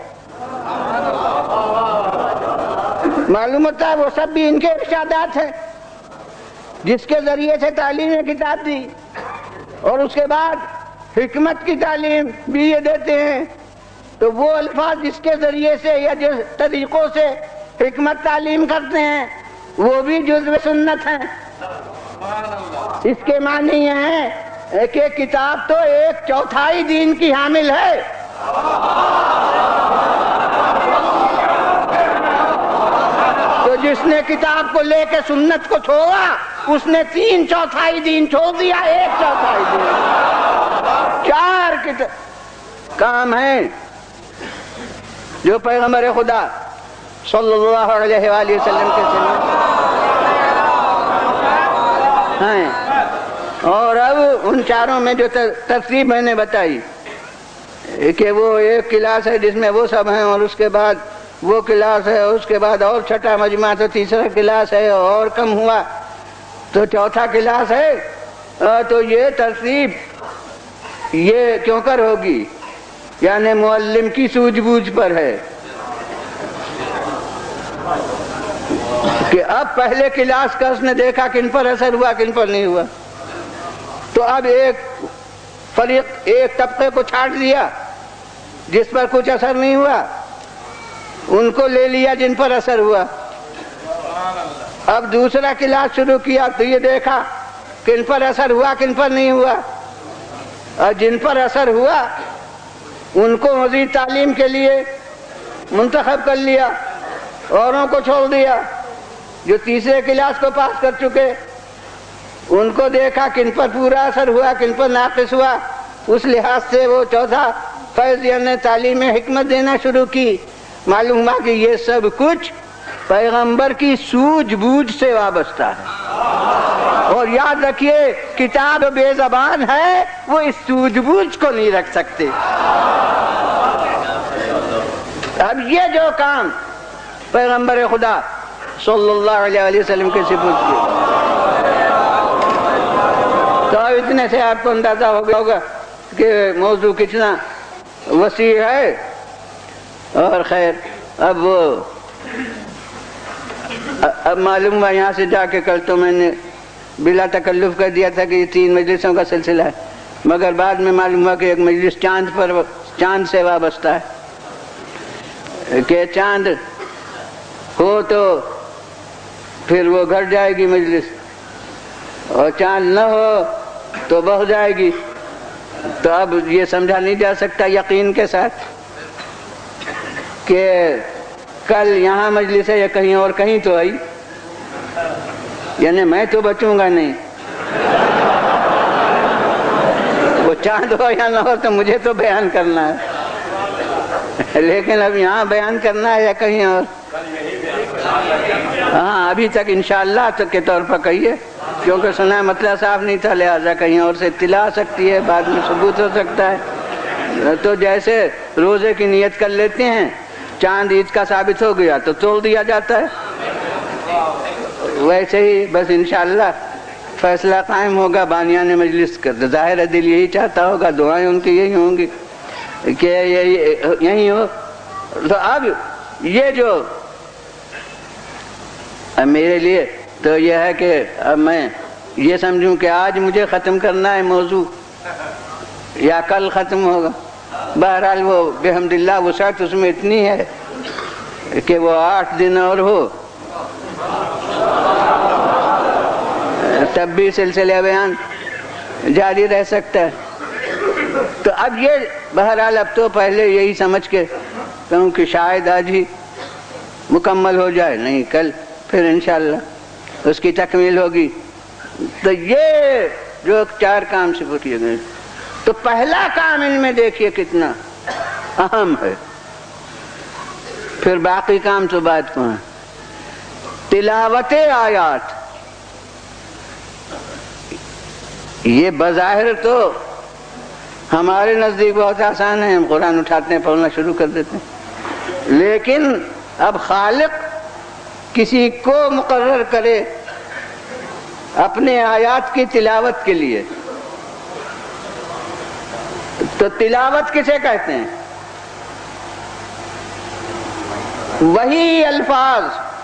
S1: معلوم ہوتا ہے وہ سب بھی ان کے ارشادات ہیں جس کے ذریعے سے تعلیم کتاب دی. اور اس کے بعد حکمت کی تعلیم بھی یہ دیتے ہیں. تو وہ الفاظ جس کے ذریعے سے یا جس طریقوں سے حکمت تعلیم کرتے ہیں وہ بھی جزو سنت ہیں. اس کے معنی یہ ہے کہ کتاب تو ایک چوتھائی دین کی حامل ہے. تو جس نے کتاب کو لے کے سنت کو چھوڑا اس نے تین چوتھائی دین چھوڑ دیا، ایک چوتھائی دین. چار کتاب کام ہیں جو پیغمبر خدا صلی اللہ علیہ وآلہ وسلم کے سنت ہیں. اور اب ان چاروں میں جو ترتیب میں نے بتائی کہ وہ ایک کلاس ہے جس میں وہ سب ہیں، اور اس کے بعد وہ کلاس ہے، اس کے بعد اور چھٹا مجمع تو تیسرا کلاس ہے، اور کم ہوا تو چوتھا کلاس ہے. تو یہ ترتیب یہ کیوں کر ہوگی؟ یعنی معلم کی سوجھ بوجھ پر ہے کہ اب پہلے کلاس کا اس نے دیکھا کن پر اثر ہوا کن پر نہیں ہوا، تو اب ایک فریق ایک طبقے کو چھاٹ دیا جس پر کچھ اثر نہیں ہوا، ان کو لے لیا جن پر اثر ہوا. اب دوسرا کلاس شروع کیا تو یہ دیکھا کن پر اثر ہوا کن پر نہیں ہوا، اور جن پر اثر ہوا ان کو مزید تعلیم کے لیے منتخب کر لیا، اوروں کو چھوڑ دیا. جو تیسرے کلاس کو پاس کر چکے ان کو دیکھا کن پر پورا اثر ہوا کن پر ناقص ہوا، اس لحاظ سے وہ چوتھا فیض یعنی تعلیم حکمت دینا شروع کی. معلوم ہوا کہ یہ سب کچھ پیغمبر کی سوجھ بوجھ سے وابستہ ہے. اور یاد رکھیے کتاب بے زبان ہے، وہ اس سوجھ بوجھ کو نہیں رکھ سکتے. اب یہ جو کام پیغمبر خدا صلی اللہ علیہ وسلم کے سپرد کیے، تو اتنے سے آپ کو اندازہ ہو گیا ہوگا کہ موضوع کتنا وسیع ہے. اور خیر اب وہ اب معلوم ہوا یہاں سے جا کے کل تو میں نے بلا تکلف کر دیا تھا کہ یہ تین مجلسوں کا سلسلہ ہے، مگر بعد میں معلوم ہوا کہ ایک مجلس چاند پر چاند سے وابستہ ہے کہ چاند ہو تو پھر وہ گھٹ جائے گی مجلس، اور چاند نہ ہو تو بہہ جائے گی. تو اب یہ سمجھا نہیں جا سکتا یقین کے ساتھ کہ کل یہاں مجلس ہے یا کہیں اور کہیں تو آئی، یعنی میں تو بچوں گا نہیں. وہ چاند ہو یا نہ ہو تو مجھے تو بیان کرنا ہے، لیکن اب یہاں بیان کرنا ہے یا کہیں اور. ہاں ابھی تک انشاءاللہ تک کے طور پر کہیے، کیونکہ سنا مسئلہ صاف نہیں تھا، لہذا کہیں اور سے اطلاع آ سکتی ہے، بعد میں ثبوت ہو سکتا ہے. تو جیسے روزے کی نیت کر لیتے ہیں، چاند عید کا ثابت ہو گیا تو توڑ دیا جاتا ہے، ویسے ہی بس انشاءاللہ فیصلہ قائم ہوگا بانیان مجلس کا. ظاہر ہے دل یہی چاہتا ہوگا، دعائیں ان کی یہی ہوں گی کہ یہی ہو. تو اب یہ جو اب میرے لیے تو یہ ہے کہ اب میں یہ سمجھوں کہ آج مجھے ختم کرنا ہے موضوع یا کل ختم ہوگا. بہرحال وہ بحمد اللہ وسعت اس میں اتنی ہے کہ وہ آٹھ دن اور ہو تب بھی سلسلہ بیان جاری رہ سکتا ہے. تو اب یہ بہرحال اب تو پہلے یہی سمجھ کے کہوں کہ شاید آج ہی مکمل ہو جائے، نہیں کل پھر انشاءاللہ اس کی تکمیل ہوگی. تو یہ جو چار کام سے کیے گئے، تو پہلا کام ان میں دیکھیے کتنا اہم ہے، پھر باقی کام تو بعد کو ہیں. تلاوت آیات، یہ بظاہر تو ہمارے نزدیک بہت آسان ہے، ہم قرآن اٹھاتے ہیں پڑھنا شروع کر دیتے ہیں، لیکن اب خالق کسی کو مقرر کرے اپنے آیات کی تلاوت کے لیے، تو تلاوت کسے کہتے ہیں؟ وہی الفاظ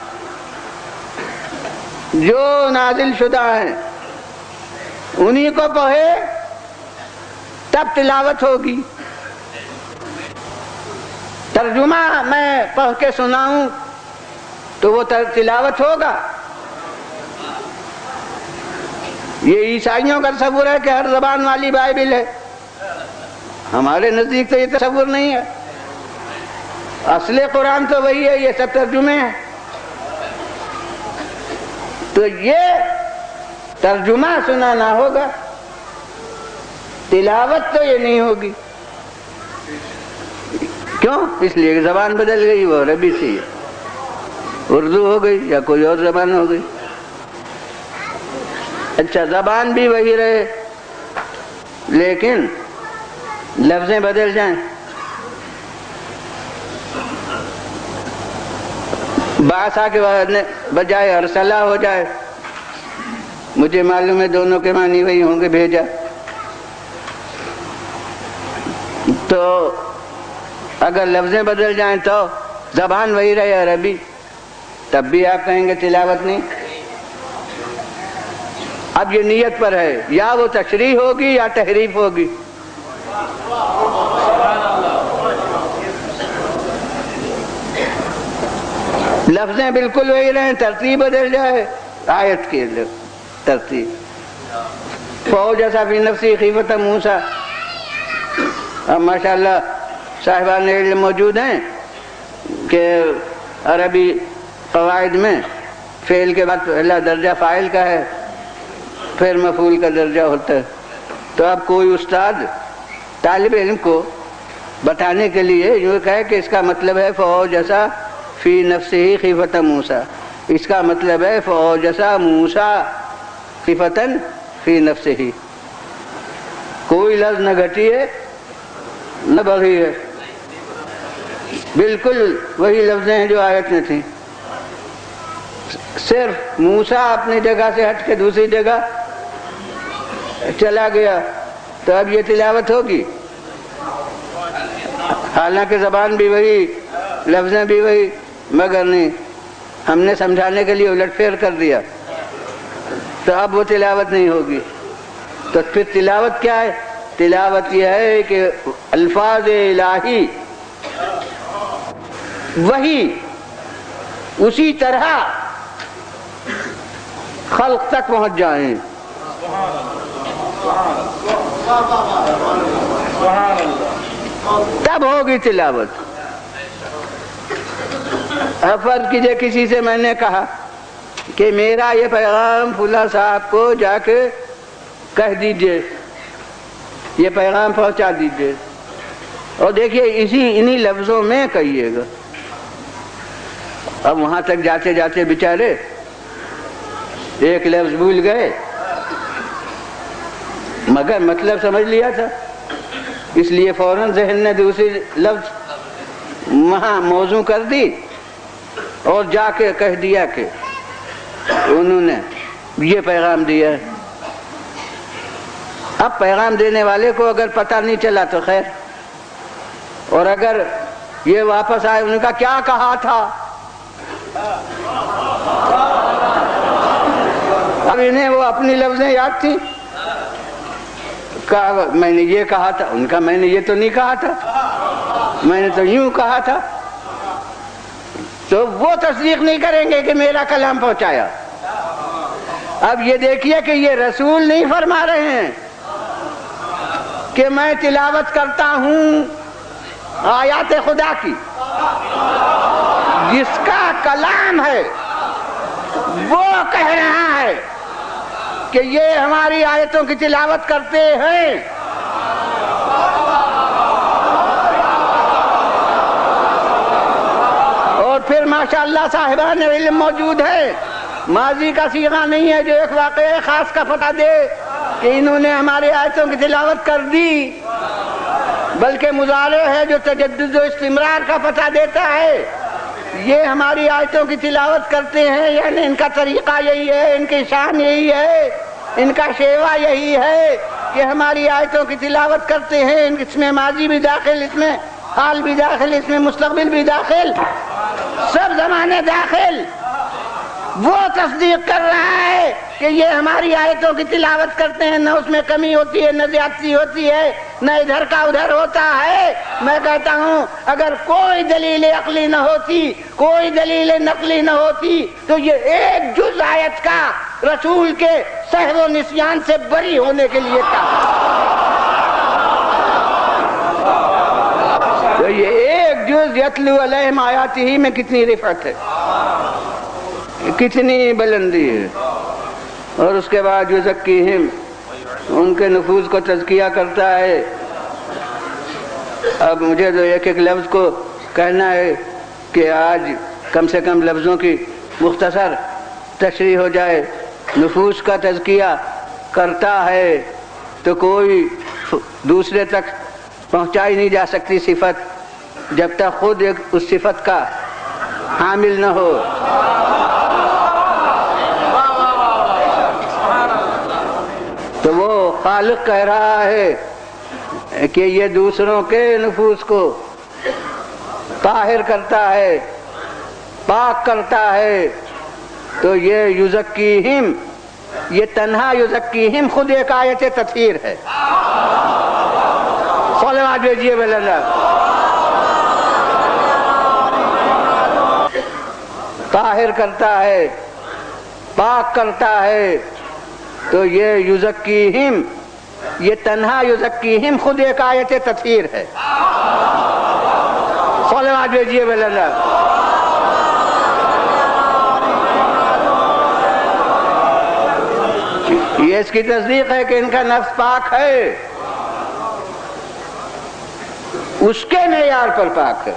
S1: جو نازل شدہ ہیں انہی کو پڑھے تب تلاوت ہوگی. ترجمہ میں پڑھ کے سناؤں تو وہ تلاوت ہوگا. یہ عیسائیوں کا تصور ہے کہ ہر زبان والی بائبل ہے، ہمارے نزدیک تو یہ تصور نہیں ہے. اصل قرآن تو وہی ہے، یہ سب ترجمے ہیں. تو یہ ترجمہ سنانا ہوگا، تلاوت تو یہ نہیں ہوگی. کیوں؟ اس لیے کہ زبان بدل گئی، وہ عربی سے اردو ہو گئی یا کوئی اور زبان ہو گئی. اچھا زبان بھی وہی رہے لیکن لفظیں بدل جائیں. باسا کے بجائے ارسلہ ہو جائے. مجھے معلوم ہے دونوں کے معنی وہی ہوں گے، بھیجا. تو اگر لفظیں بدل جائیں تو زبان وہی رہے عربی، تب بھی آپ کہیں گے تلاوت نہیں. اب یہ نیت پر ہے، یا وہ تشریح ہوگی یا تحریف ہوگی. لفظیں بالکل وہی رہیں، ترتیب بدل جائے. آیت کی ترتیب فَأَوْجَسَ فِي نَفْسِهِ خِيفَةً مُوسَىٰ. اب ماشاءاللہ صاحبان علم موجود ہیں کہ عربی قواعد میں فعل کے بعد پہلا درجہ فاعل کا ہے، پھر مفعول کا درجہ ہوتا ہے. تو اب کوئی استاد طالب علم کو بتانے کے لیے یہ کہے کہ اس کا مطلب ہے فَأَوْجَسَ فِي نَفْسِهِ خِيفَةً مُوسَىٰ، اس کا مطلب ہے فَأَوْجَسَ مُوسَىٰ خِيفَةً فِي نَفْسِهِ. کوئی لفظ نہ گھٹی ہے نہ بغی ہے، بالکل وہی لفظیں ہیں جو آیت میں تھیں. صرف موسیٰ اپنی جگہ سے ہٹ کے دوسری جگہ چلا گیا. تو اب یہ تلاوت ہوگی، حالانکہ زبان بھی وہی، لفظیں بھی وہی، مگر نہیں، ہم نے سمجھانے کے لیے الٹ پھیر کر دیا. تو اب وہ تلاوت نہیں ہوگی. تو پھر تلاوت کیا ہے؟ تلاوت یہ ہے کہ الفاظ الہی وہی اسی طرح خلق تک پہنچ جائیں. تب ہوگی تلاوت. فرض کیجئے کسی سے میں نے کہا کہ میرا یہ پیغام فلاں صاحب کو جا کے کہہ دیجئے، یہ پیغام پہنچا دیجئے، اور دیکھیے اسی انہی لفظوں میں کہیے گا. اب وہاں تک جاتے جاتے بیچارے ایک لفظ بھول گئے، مگر مطلب سمجھ لیا تھا، اس لیے فوراً ذہن نے دوسری لفظ وہاں موضوع کر دی اور جا کے کہہ دیا کہ انہوں نے یہ پیغام دیا ہے. اب پیغام دینے والے کو اگر پتہ نہیں چلا تو خیر، اور اگر یہ واپس آئے ان کا کیا کہا تھا، اب انہیں وہ اپنی لفظیں یاد تھی، کہا میں نے یہ کہا تھا، ان کا میں نے یہ تو نہیں کہا تھا، میں نے تو یوں کہا تھا. تو وہ تصدیق نہیں کریں گے کہ میرا کلام پہنچایا. اب یہ دیکھیے کہ یہ رسول نہیں فرما رہے ہیں کہ میں تلاوت کرتا ہوں آیات خدا کی، جس کا کلام ہے وہ کہہ رہا ہے کہ یہ ہماری آیتوں کی تلاوت کرتے ہیں. اور پھر ماشاءاللہ صاحبان علم موجود ہے، ماضی کا صیغہ نہیں ہے جو ایک واقعہ خاص کا فتح دے کہ انہوں نے ہماری آیتوں کی تلاوت کر دی، بلکہ مضارع ہے جو تجدد و استمرار کا فتح دیتا ہے. یہ ہماری آیتوں کی تلاوت کرتے ہیں، یعنی ان کا طریقہ یہی ہے، ان کی شان یہی ہے، ان کا شیوا یہی ہے کہ ہماری آیتوں کی تلاوت کرتے ہیں. اس میں ماضی بھی داخل، اس میں حال بھی داخل، اس میں مستقبل بھی داخل، سب زمانے داخل. وہ تصدیق کر رہا ہے کہ یہ ہماری آیتوں کی تلاوت کرتے ہیں، نہ اس میں کمی ہوتی ہے، نہ زیادتی ہوتی ہے، نہ ادھر کا ادھر ہوتا ہے. میں کہتا ہوں اگر کوئی دلیل عقلی نہ ہوتی، کوئی دلیل نقلی نہ ہوتی، تو یہ ایک جز آیت کا رسول کے سہو و نسیان سے بری ہونے کے لیے تھا. تو یہ ایک جز یتلو علیہم آیاتہ میں کتنی رفعت ہے، کتنی بلندی ہے. اور اس کے بعد یزکیہم، ان کے نفوذ کو تزکیہ کرتا ہے. اب مجھے تو ایک ایک لفظ کو کہنا ہے کہ آج کم سے کم لفظوں کی مختصر تشریح ہو جائے. نفوس کا تزکیہ کرتا ہے تو کوئی دوسرے تک پہنچائی نہیں جا سکتی صفت جب تک خود ایک اس صفت کا حامل نہ ہو۔ تو وہ خالق کہہ رہا ہے کہ یہ دوسروں کے نفوس کو طاہر کرتا ہے، پاک کرتا ہے، تو یہ یزکیہم، یہ تنہا یزکیہم خود ایک آیت تطہیر ہے۔ صلوات بھیجیے بلندہ۔ طاہر کرتا ہے، پاک کرتا ہے، تو یہ یزکیہم، یہ تنہا یزکیہم خود ایک آیت تطہیر ہے۔ صلوات بھیجیے بلندہ۔ یہ اس کی تصدیق ہے کہ ان کا نفس پاک ہے، اس کے معیار پر پاک ہے۔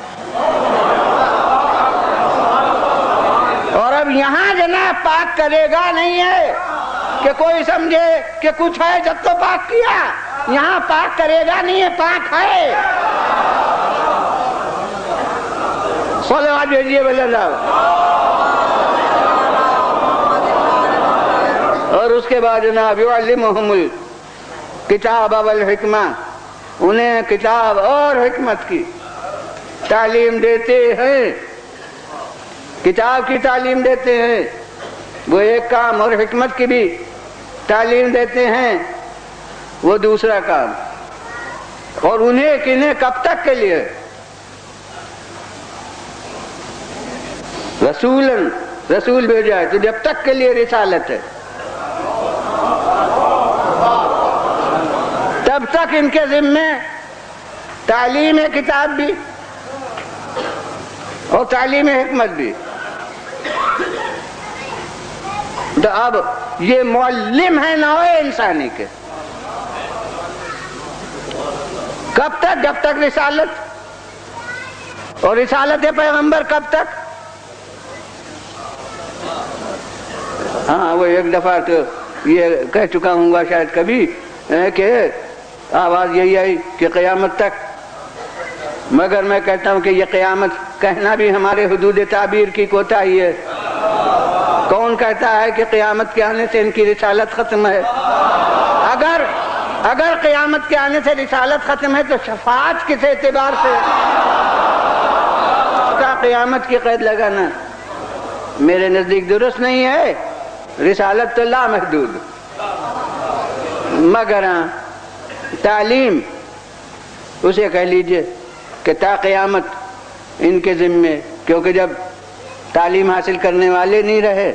S1: اور اب یہاں جناب پاک کرے گا نہیں ہے کہ کوئی سمجھے کہ کچھ ہے جب تو پاک کیا، یہاں پاک کرے گا نہیں ہے، پاک ہے۔ صلوات بھیجیے بلندہ۔ اور اس کے بعد جناب یعلمہم الکتاب والحکمہ، انہیں کتاب اور حکمت کی تعلیم دیتے ہیں، کتاب کی تعلیم دیتے ہیں، وہ ایک کام، اور حکمت کی بھی تعلیم دیتے ہیں، وہ دوسرا کام۔ اور انہیں کنہیں کب تک کے لیے؟ رسولن، رسول بھیجا ہے تو جب تک کے لیے رسالت ہے، تب تک ان کے ذمے تعلیم کتاب بھی اور تعلیم حکمت بھی۔ تو اب یہ معلم ہے نوع انسانی کے، کب تک؟ جب تک رسالت، اور رسالت پیغمبر کب تک؟ ہاں وہ ایک دفعہ تو یہ کہہ چکا ہوں گا شاید کبھی کہ آواز یہی آئی کہ قیامت تک، مگر میں کہتا ہوں کہ یہ قیامت کہنا بھی ہمارے حدود تعبیر کی کوتاہی ہے۔ کون کہتا ہے کہ قیامت کے آنے سے ان کی رسالت ختم ہے؟ اگر اگر قیامت کے آنے سے رسالت ختم ہے تو شفاعت کس اعتبار سے؟ قیامت کی قید لگانا میرے نزدیک درست نہیں ہے۔ رسالت تو لامحدود، مگر تعلیم اسے کہہ لیجئے کہ تا قیامت ان کے ذمے، کیونکہ جب تعلیم حاصل کرنے والے نہیں رہے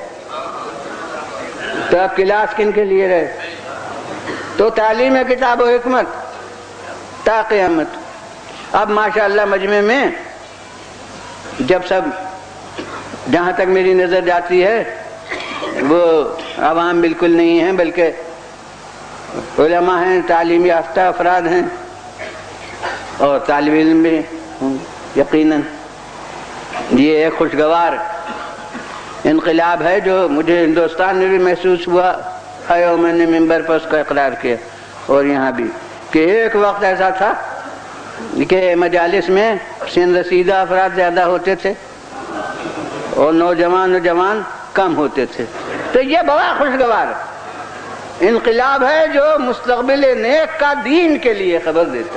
S1: تو اب کلاس کن کے لیے رہے؟ تو تعلیم کتاب و حکمت تا قیامت۔ اب ماشاءاللہ مجمع میں جب سب، جہاں تک میری نظر جاتی ہے، وہ عوام بالکل نہیں ہیں بلکہ علماء ہیں، تعلیم یافتہ افراد ہیں اور طالب علم بھی ہوں یقیناً۔ یہ ایک خوشگوار انقلاب ہے جو مجھے ہندوستان میں بھی محسوس ہوا ہے، اور میں نے ممبر پر اس کا اقرار کیا، اور یہاں بھی، کہ ایک وقت ایسا تھا کہ مجالس میں سن رسیدہ افراد زیادہ ہوتے تھے اور نوجوان نوجوان کم ہوتے تھے۔ تو یہ بڑا خوشگوار انقلاب ہے جو مستقبل نیک کا دین کے لیے خبر دیتا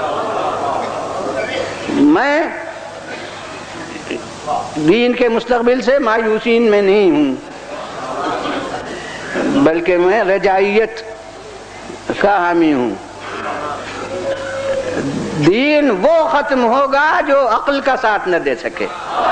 S1: ہے۔ میں دین کے مستقبل سے مایوسین میں نہیں ہوں، بلکہ میں رجائیت کا حامی ہوں۔ دین وہ ختم ہوگا جو عقل کا ساتھ نہ دے سکے۔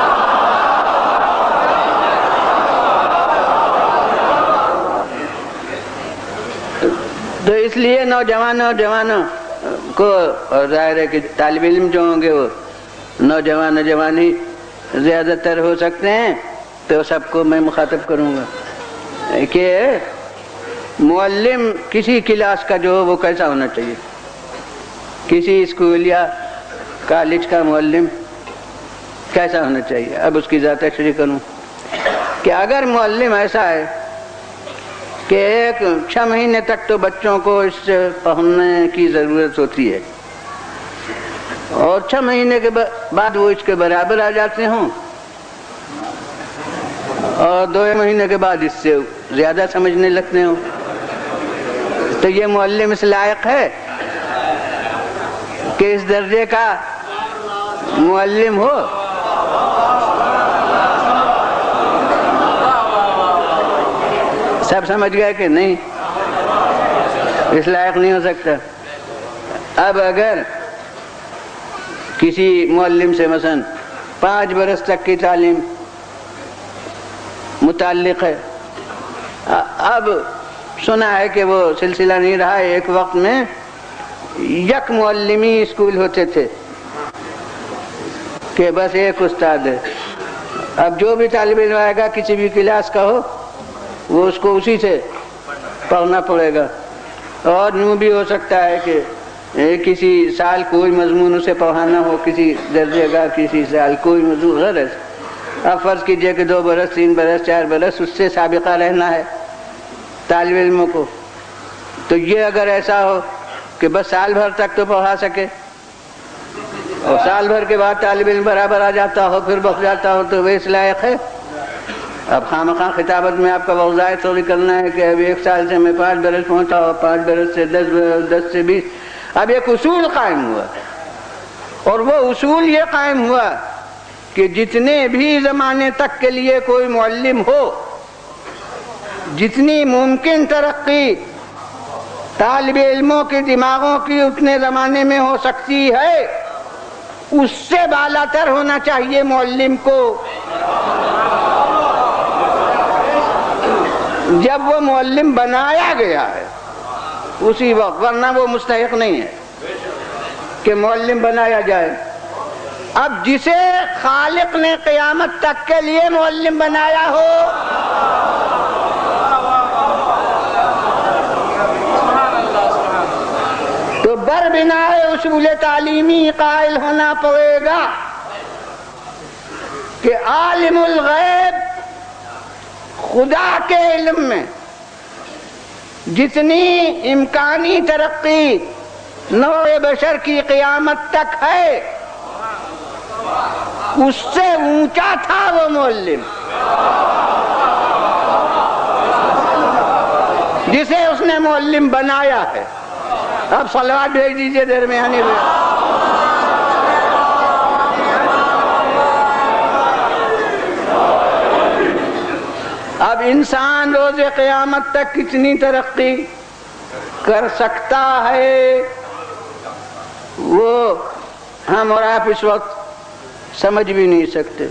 S1: تو اس لیے نوجوانوں جوانوں کو، اور ظاہر ہے کہ طالب علم جو ہوں گے وہ نوجوان نوجوانی زیادہ تر ہو سکتے ہیں، تو سب کو میں مخاطب کروں گا کہ معلم کسی کلاس کا جو ہو وہ کیسا ہونا چاہیے۔ کسی اسکول یا کالج کا معلم کیسا ہونا چاہیے؟ اب اس کی ذات تشریح کروں کہ اگر معلم ایسا ہے کہ ایک چھ مہینے تک تو بچوں کو اس سے پڑھنے کی ضرورت ہوتی ہے، اور چھ مہینے کے بعد وہ اس کے برابر آ جاتے ہوں، اور دو مہینے کے بعد اس سے زیادہ سمجھنے لگتے ہوں، تو یہ معلم اس لائق ہے کہ اس درجے کا معلم ہو؟ سب سمجھ گئے کہ نہیں، اس لائق نہیں ہو سکتا۔ اب اگر کسی معلم سے مثلا پانچ برس تک کی تعلیم متعلق ہے، اب سنا ہے کہ وہ سلسلہ نہیں رہا، ایک وقت میں یک معلمی اسکول ہوتے تھے کہ بس ایک استاد ہے، اب جو بھی طالب علم آئے گا کسی بھی کلاس کا ہو وہ اس کو اسی سے پڑھنا پڑے گا، اور یوں بھی ہو سکتا ہے کہ کسی سال کوئی مضمون اسے پڑھانا ہو، کسی درجے کا کسی سال کوئی موضوع غرض، اب فرض کیجئے کہ دو برس تین برس چار برس اس سے سابقہ رہنا ہے طالب علموں کو، تو یہ اگر ایسا ہو کہ بس سال بھر تک تو پڑھا سکے اور سال بھر کے بعد طالب علم برابر آ جاتا ہو پھر بخ جاتا ہو، تو وہ اس لائق ہے؟ اب خواہ مخواہ خطابت میں آپ کا وضاحت تھوڑی کرنا ہے کہ اب ایک سال سے میں پانچ برس پہنچا ہوں، پانچ برس سے دس دس سے بیس، اب ایک اصول قائم ہوا، اور وہ اصول یہ قائم ہوا کہ جتنے بھی زمانے تک کے لیے کوئی معلم ہو، جتنی ممکن ترقی طالب علموں کے دماغوں کی اتنے زمانے میں ہو سکتی ہے اس سے بالا تر ہونا چاہیے معلم کو۔ جب وہ معلم بنایا گیا ہے اسی وقت، ورنہ وہ مستحق نہیں ہے کہ معلم بنایا جائے۔ اب جسے خالق نے قیامت تک کے لیے معلم بنایا ہو، تو بر بنا اصول تعلیمی قائل ہونا پڑے گا کہ عالم الغیب خدا کے علم میں جتنی امکانی ترقی نوع بشر کی قیامت تک ہے اس سے اونچا تھا وہ معلم جسے اس نے معلم بنایا ہے۔ اب صلوات بھیج دیجئے درمیانی میں۔ اب انسان روز قیامت تک کتنی ترقی کر سکتا ہے وہ ہم اور آپ اس وقت سمجھ بھی نہیں سکتے۔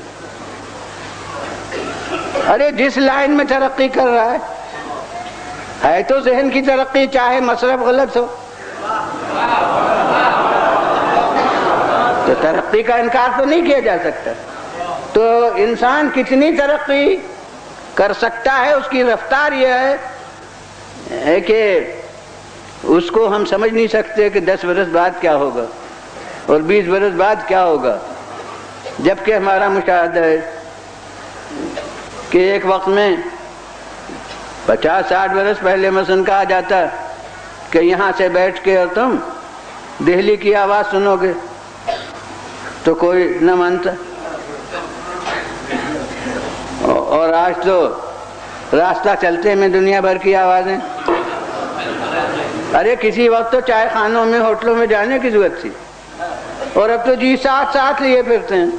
S1: ارے جس لائن میں ترقی کر رہا ہے ہے تو ذہن کی ترقی، چاہے مصرف غلط ہو، تو ترقی کا انکار تو نہیں کیا جا سکتا۔ تو انسان کتنی ترقی کر سکتا ہے اس کی رفتار یہ ہے کہ اس کو ہم سمجھ نہیں سکتے کہ دس برس بعد کیا ہوگا اور بیس برس بعد کیا ہوگا، جبکہ ہمارا مشاہدہ ہے کہ ایک وقت میں پچاس ساٹھ برس پہلے مثلا کہا جاتا کہ یہاں سے بیٹھ کے اور تم دہلی کی آواز سنو گے تو کوئی نہ مانتا، اور آج تو راستہ چلتے میں دنیا بھر کی آوازیں۔ ارے کسی وقت تو چائے خانوں میں ہوٹلوں میں جانے کی ضرورت تھی، اور اب تو جی ساتھ ساتھ لیے پھرتے ہیں،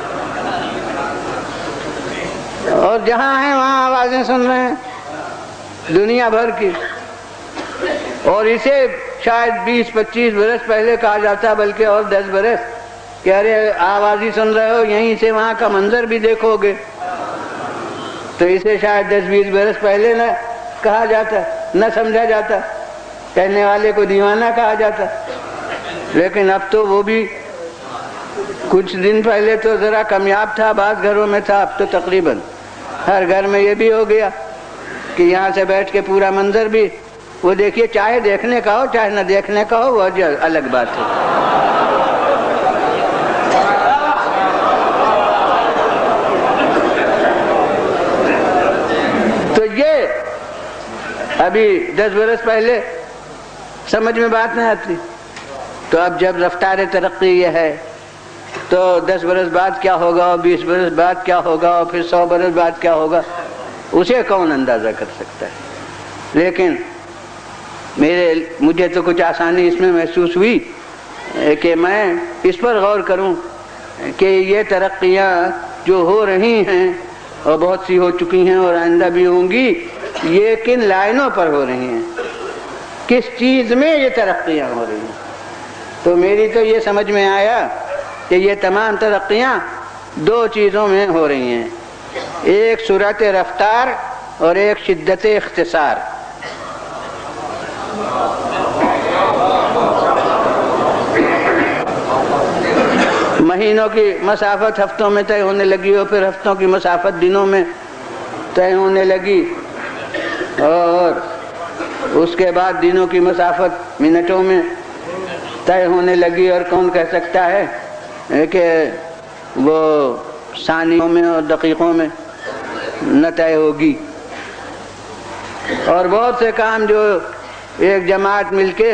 S1: اور جہاں ہیں وہاں آوازیں سن رہے ہیں دنیا بھر کی۔ اور اسے شاید بیس پچیس برس پہلے کہا جاتا، بلکہ اور دس برس، کہ ارے آواز ہی سن رہے ہو، یہیں سے وہاں کا منظر بھی دیکھو گے، تو اسے شاید دس بیس برس پہلے نہ کہا جاتا، نہ سمجھا جاتا، کہنے والے کو دیوانہ کہا جاتا۔ لیکن اب تو وہ بھی کچھ دن پہلے تو ذرا کمیاب تھا، بعض گھروں میں تھا، اب تو تقریباً ہر گھر میں یہ بھی ہو گیا کہ یہاں سے بیٹھ کے پورا منظر بھی وہ دیکھیے، چاہے دیکھنے کا ہو چاہے نہ دیکھنے کا ہو، وہ الگ بات ہے۔ تو یہ ابھی دس برس پہلے سمجھ میں بات نہیں آتی، تو اب جب رفتار ترقی یہ ہے تو دس برس بعد کیا ہوگا اور بیس برس بعد کیا ہوگا اور پھر سو برس بعد کیا ہوگا، اسے کون اندازہ کر سکتا ہے۔ لیکن میرے مجھے تو کچھ آسانی اس میں محسوس ہوئی کہ میں اس پر غور کروں کہ یہ ترقیاں جو ہو رہی ہیں اور بہت سی ہو چکی ہیں اور آئندہ بھی ہوں گی، یہ کن لائنوں پر ہو رہی ہیں، کس چیز میں یہ ترقیاں ہو رہی ہیں۔ تو میری تو یہ سمجھ میں آیا کہ یہ تمام ترقیاں دو چیزوں میں ہو رہی ہیں، ایک سرعت رفتار اور ایک شدت اختصار۔ مہینوں کی مسافت ہفتوں میں طے ہونے لگی اور پھر ہفتوں کی مسافت دنوں میں طے ہونے لگی اور اس کے بعد دنوں کی مسافت منٹوں میں طے ہونے لگی، اور کون کہہ سکتا ہے کہ وہ ثانیوں میں اور دقیقوں میں نہ طے ہوگی۔ اور بہت سے کام جو ایک جماعت مل کے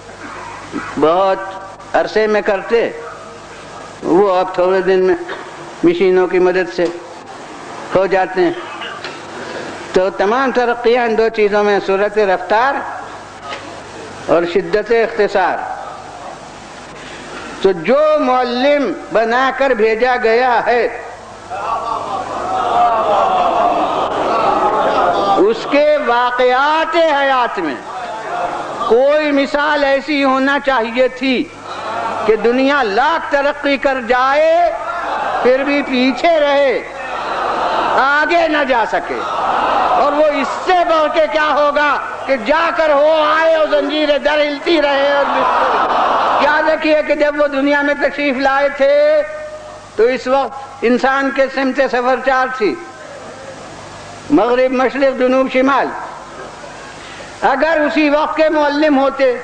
S1: بہت عرصے میں کرتے، وہ اب تھوڑے دن میں مشینوں کی مدد سے ہو جاتے ہیں۔ تو تمام ترقیاں ان دو چیزوں میں، سرعت رفتار اور شدت اختصار۔ تو جو معلم بنا کر بھیجا گیا ہے اس کے واقعات حیات میں کوئی مثال ایسی ہونا چاہیے تھی کہ دنیا لاکھ ترقی کر جائے پھر بھی پیچھے رہے، آگے نہ جا سکے۔ اور وہ اس سے بڑھ کے کیا ہوگا کہ جا کر ہو آئے اور زنجیریں در ہلتی رہے۔ اور یاد رکھیے کہ جب وہ دنیا میں تشریف لائے تھے تو اس وقت انسان کے سمت سفر چار تھی، مغرب، مشرق، جنوب، شمال۔ اگر اسی وقت کے معلم ہوتے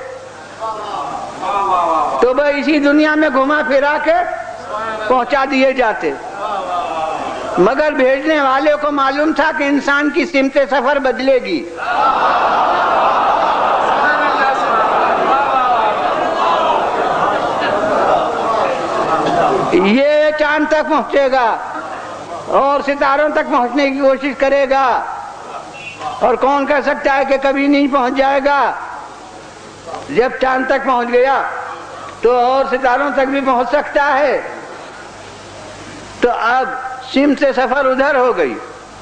S1: تو وہ اسی دنیا میں گھما پھرا کے پہنچا دیے جاتے، مگر بھیجنے والے کو معلوم تھا کہ انسان کی سمت سفر بدلے گی۔ یہ چاند تک پہنچے گا اور ستاروں تک پہنچنے کی کوشش کرے گا، اور کون کہہ سکتا ہے کہ کبھی نہیں پہنچ جائے گا۔ جب چاند تک پہنچ گیا تو اور ستاروں تک بھی پہنچ سکتا ہے۔ تو اب سمت سفر ادھر ہو گئی۔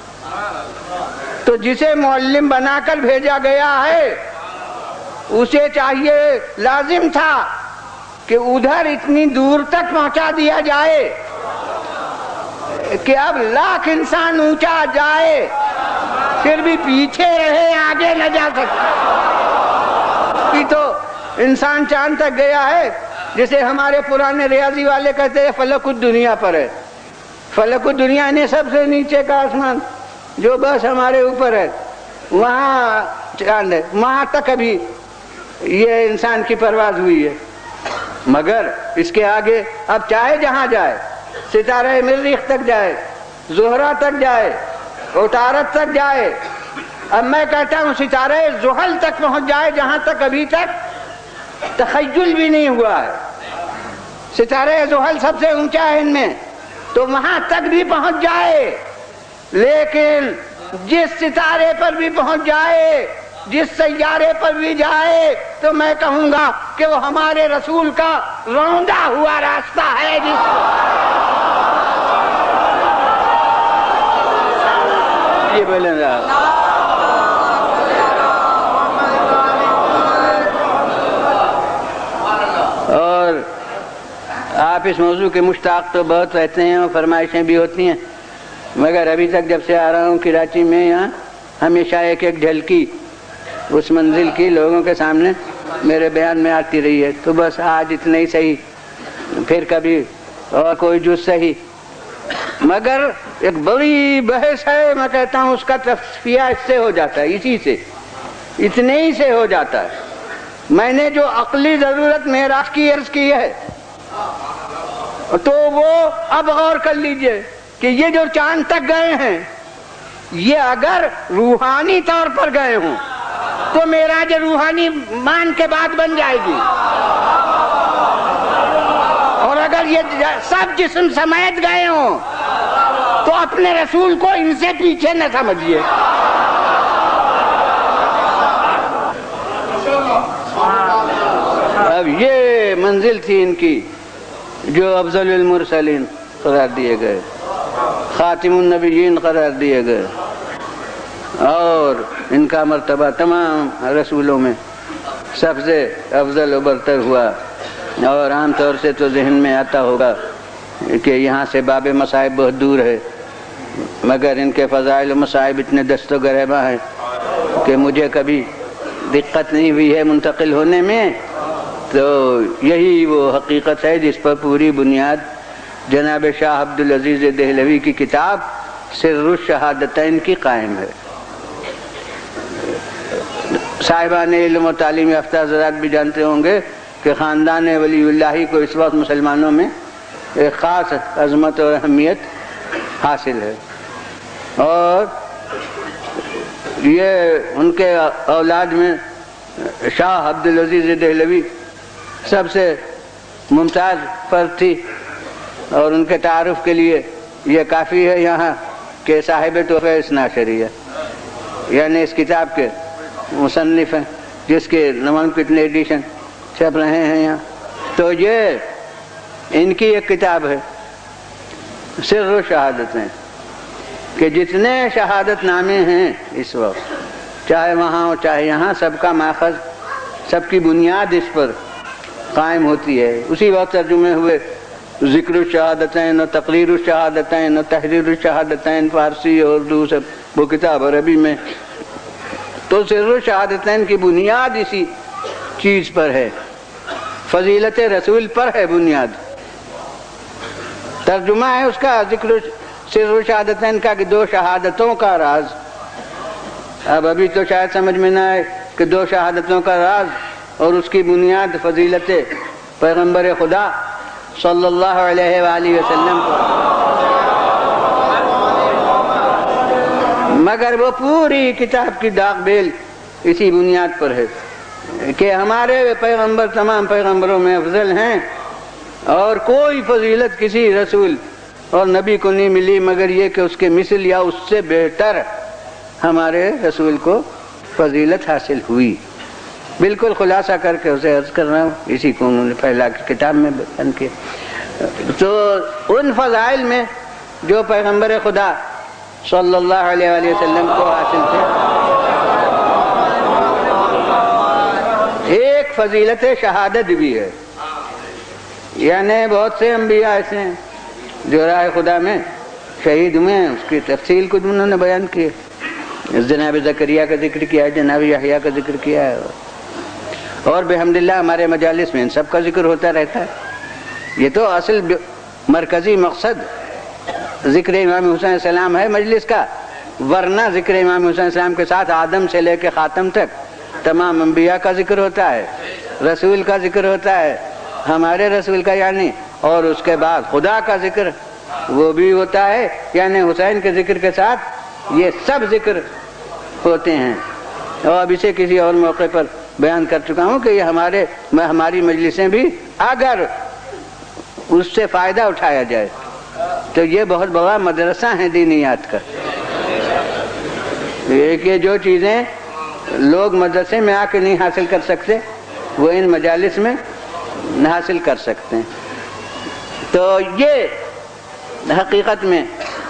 S1: تو جسے معلم بنا کر بھیجا گیا ہے اسے چاہیے، لازم تھا کہ ادھر اتنی دور تک پہنچا دیا جائے کہ اب لاکھ انسان اونچا جائے پھر بھی پیچھے رہے، آگے نہ جا سکے۔ تو انسان چاند تک گیا ہے، جسے ہمارے پرانے ریاضی والے کہتے ہیں فلک الدنیا پر ہے۔ فلک الدنیا یعنی سب سے نیچے کا آسمان جو بس ہمارے اوپر ہے، وہاں چاند ہے، وہاں تک ابھی یہ انسان کی پرواز ہوئی ہے۔ مگر اس کے آگے اب چاہے جہاں جائے، ستارہ مریخ تک جائے، زہرہ تک جائے، عطارد تک جائے، اب میں کہتا ہوں ستارہ زحل تک پہنچ جائے جہاں تک ابھی تک تخیل بھی نہیں ہوا ہے۔ ستارہ زحل سب سے اونچا ہے ان میں، تو وہاں تک بھی پہنچ جائے، لیکن جس ستارے پر بھی پہنچ جائے، جس سیارے پر بھی جائے، تو میں کہوں گا کہ وہ ہمارے رسول کا روندا ہوا راستہ ہے۔ جس یہ بولیں گا اور آپ اس موضوع کے مشتاق تو بہت رہتے ہیں اور فرمائشیں بھی ہوتی ہیں، مگر ابھی تک جب سے آ رہا ہوں کراچی میں، یہاں ہمیشہ ایک ایک جھلکی اس منزل کی لوگوں کے سامنے میرے بیان میں آتی رہی ہے۔ تو بس آج اتنا ہی صحیح، پھر کبھی اور کوئی جز صحیح، مگر ایک بڑی بحث ہے، میں کہتا ہوں اس کا تصفیہ اس سے ہو جاتا ہے، اسی سے، اتنے ہی سے ہو جاتا ہے۔ میں نے جو عقلی ضرورت معراج کی عرض کی ہے، تو وہ اب غور کر لیجئے کہ یہ جو چاند تک گئے ہیں، یہ اگر روحانی طور پر گئے ہوں
S2: تو معراج روحانی مان کے بعد بن جائے گی. اور اگر یہ سب جسم سمیت گئے ہوں تو اپنے رسول کو ان سے پیچھے نہ سمجھیے.
S1: اب یہ منزل تھی ان کی جو افضل المرسلین قرار دیے گئے، خاتم النبیین قرار دیے گئے، اور ان کا مرتبہ تمام رسولوں میں سب سے افضل و برتر ہوا. اور عام طور سے تو ذہن میں آتا ہوگا کہ یہاں سے باب مصائب بہت دور ہے، مگر ان کے فضائل و مصائب اتنے دست و گریباں ہیں کہ مجھے کبھی دقت نہیں ہوئی ہے منتقل ہونے میں. تو یہی وہ حقیقت ہے جس پر پوری بنیاد جناب شاہ عبدالعزیز دہلوی کی کتاب سر الشہادتین کی قائم ہے. صاحبان علم و تعلیم یافتہ حضرات بھی جانتے ہوں گے کہ خاندان ولی اللہ کو اس وقت مسلمانوں میں ایک خاص عظمت اور اہمیت حاصل ہے، اور یہ ان کے اولاد میں شاہ عبدالعزیز دہلوی سب سے ممتاز فرد تھی. اور ان کے تعارف کے لیے یہ کافی ہے یہاں کہ صاحب تحفہ اثنا عشریہ یعنی اس کتاب کے مصنف ہیں، جس کے نمن کتنے ایڈیشن چھپ رہے ہیں یہاں. تو یہ ان کی ایک کتاب ہے سر و شہادتیں، کہ جتنے شہادت نامے ہیں اس وقت، چاہے وہاں ہو چاہے یہاں، سب کا ماخذ، سب کی بنیاد اس پر قائم ہوتی ہے. اسی وقت ترجمے ہوئے ذکر الشہادتین و تقریر الشہادتین و تحریر الشہادتین، فارسی اور اردو سب وہ کتاب عربی میں. تو سر الشہادتین کی بنیاد اسی چیز پر ہے، فضیلت رسول پر ہے بنیاد. ترجمہ ہے اس کا ذکر سر الشہادتین کا کہ دو شہادتوں کا راز. اب ابھی تو شاید سمجھ میں نہ آئے کہ دو شہادتوں کا راز اور اس کی بنیاد فضیلت پیغمبر خدا صلی اللہ علیہ وآلہ وسلم کو، مگر وہ پوری کتاب کی داغ بیل اسی بنیاد پر ہے کہ ہمارے پیغمبر تمام پیغمبروں میں افضل ہیں، اور کوئی فضیلت کسی رسول اور نبی کو نہیں ملی مگر یہ کہ اس کے مثل یا اس سے بہتر ہمارے رسول کو فضیلت حاصل ہوئی. بالکل خلاصہ کر کے اسے عرض کر رہا ہوں، اسی کو انہوں نے پھیلا کے کتاب میں بیان کیا. تو ان فضائل میں جو پیغمبر خدا صلی اللہ علیہ وآلہ وسلم کو حاصل تھے، ایک فضیلت شہادت بھی ہے. یعنی بہت سے انبیاء ایسے ہیں جو راہ خدا میں شہید ہوئے ہیں، اس کی تفصیل کو انہوں نے بیان کی. جناب زکریا کا ذکر کیا ہے، جناب یحییٰ کا ذکر کیا ہے، اور بحمدللہ ہمارے مجالس میں ان سب کا ذکر ہوتا رہتا ہے. یہ تو اصل مرکزی مقصد ذکر امام حسین السلام ہے مجلس کا، ورنہ ذکر امام حسین السلام کے ساتھ آدم سے لے کے خاتم تک تمام انبیاء کا ذکر ہوتا ہے، رسول کا ذکر ہوتا ہے، ہمارے رسول کا یعنی، اور اس کے بعد خدا کا ذکر وہ بھی ہوتا ہے. یعنی حسین کے ذکر کے ساتھ یہ سب ذکر ہوتے ہیں. اور اب اسے کسی اور موقع پر بیان کر چکا ہوں کہ یہ ہمارے ہماری مجلسیں بھی اگر اس سے فائدہ اٹھایا جائے تو یہ بہت بڑا مدرسہ ہے دینیات کا. کہ جو چیزیں لوگ مدرسے میں آ کے نہیں حاصل کر سکتے وہ ان مجالس میں حاصل کر سکتے ہیں. تو یہ حقیقت میں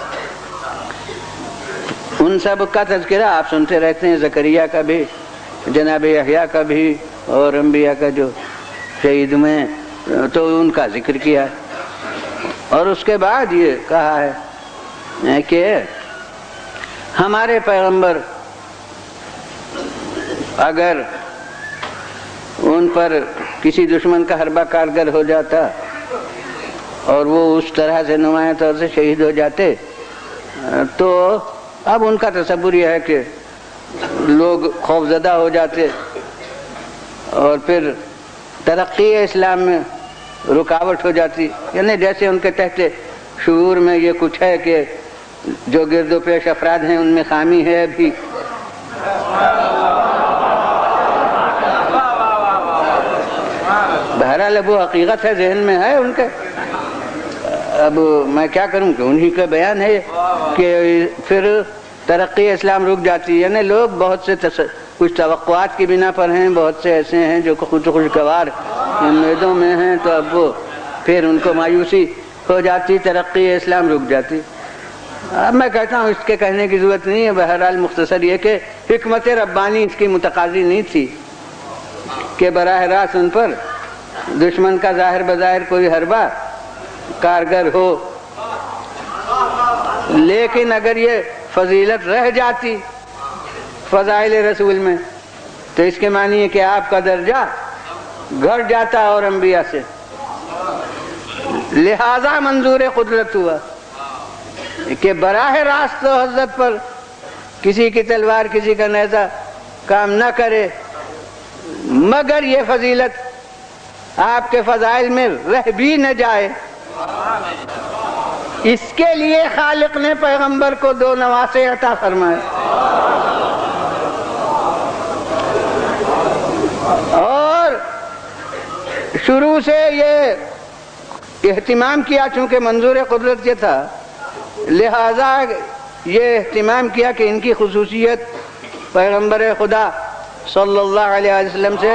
S1: ان سب کا تذکرہ آپ سنتے رہتے ہیں، زکریا کا بھی، جناب یحییٰ کا بھی، اور انبیاء کا جو شہید میں تو ان کا ذکر کیا. اور اس کے بعد یہ کہا ہے کہ ہمارے پیغمبر اگر ان پر کسی دشمن کا حربہ کارگر ہو جاتا اور وہ اس طرح سے نمایاں طور سے شہید ہو جاتے تو اب ان کا تصور یہ ہے کہ لوگ خوفزدہ ہو جاتے اور پھر ترقی اسلام میں رکاوٹ ہو جاتی. یعنی جیسے ان کے تحت شعور میں یہ کچھ ہے کہ جو گرد و پیش افراد ہیں ان میں خامی ہے ابھی. بہرحال اب وہ حقیقت ہے، ذہن میں ہے ان کے، اب میں کیا کروں کہ انہی کا بیان ہے کہ پھر ترقی اسلام رک جاتی ہے۔ یعنی لوگ بہت سے تص... کچھ توقعات کی بنا پر ہیں، بہت سے ایسے ہیں جو کچھ خوشگوار امیدوں میں ہیں، تو اب وہ پھر ان کو مایوسی ہو جاتی، ترقی اسلام رک جاتی۔ اب میں کہتا ہوں اس کے کہنے کی ضرورت نہیں ہے، بہرحال مختصر یہ کہ حکمت ربانی اس کی متقاضی نہیں تھی کہ براہ راست ان پر دشمن کا ظاہر بظاہر کوئی حربہ کارگر ہو، لیکن اگر یہ فضیلت رہ جاتی فضائل رسول میں تو اس کے معنی ہے کہ آپ کا درجہ گھٹ جاتا اور انبیاء سے، لہذا منظور قدرت ہوا کہ براہ راست تو حضرت پر کسی کی تلوار کسی کا نیزہ کام نہ کرے، مگر یہ فضیلت آپ کے فضائل میں رہ بھی نہ جائے، اس کے لیے خالق نے پیغمبر کو دو نواسے عطا فرمائے اور شروع سے یہ اہتمام کیا، چونکہ منظور قدرت یہ تھا لہذا یہ اہتمام کیا کہ ان کی خصوصیت پیغمبر خدا صلی اللہ علیہ وسلم سے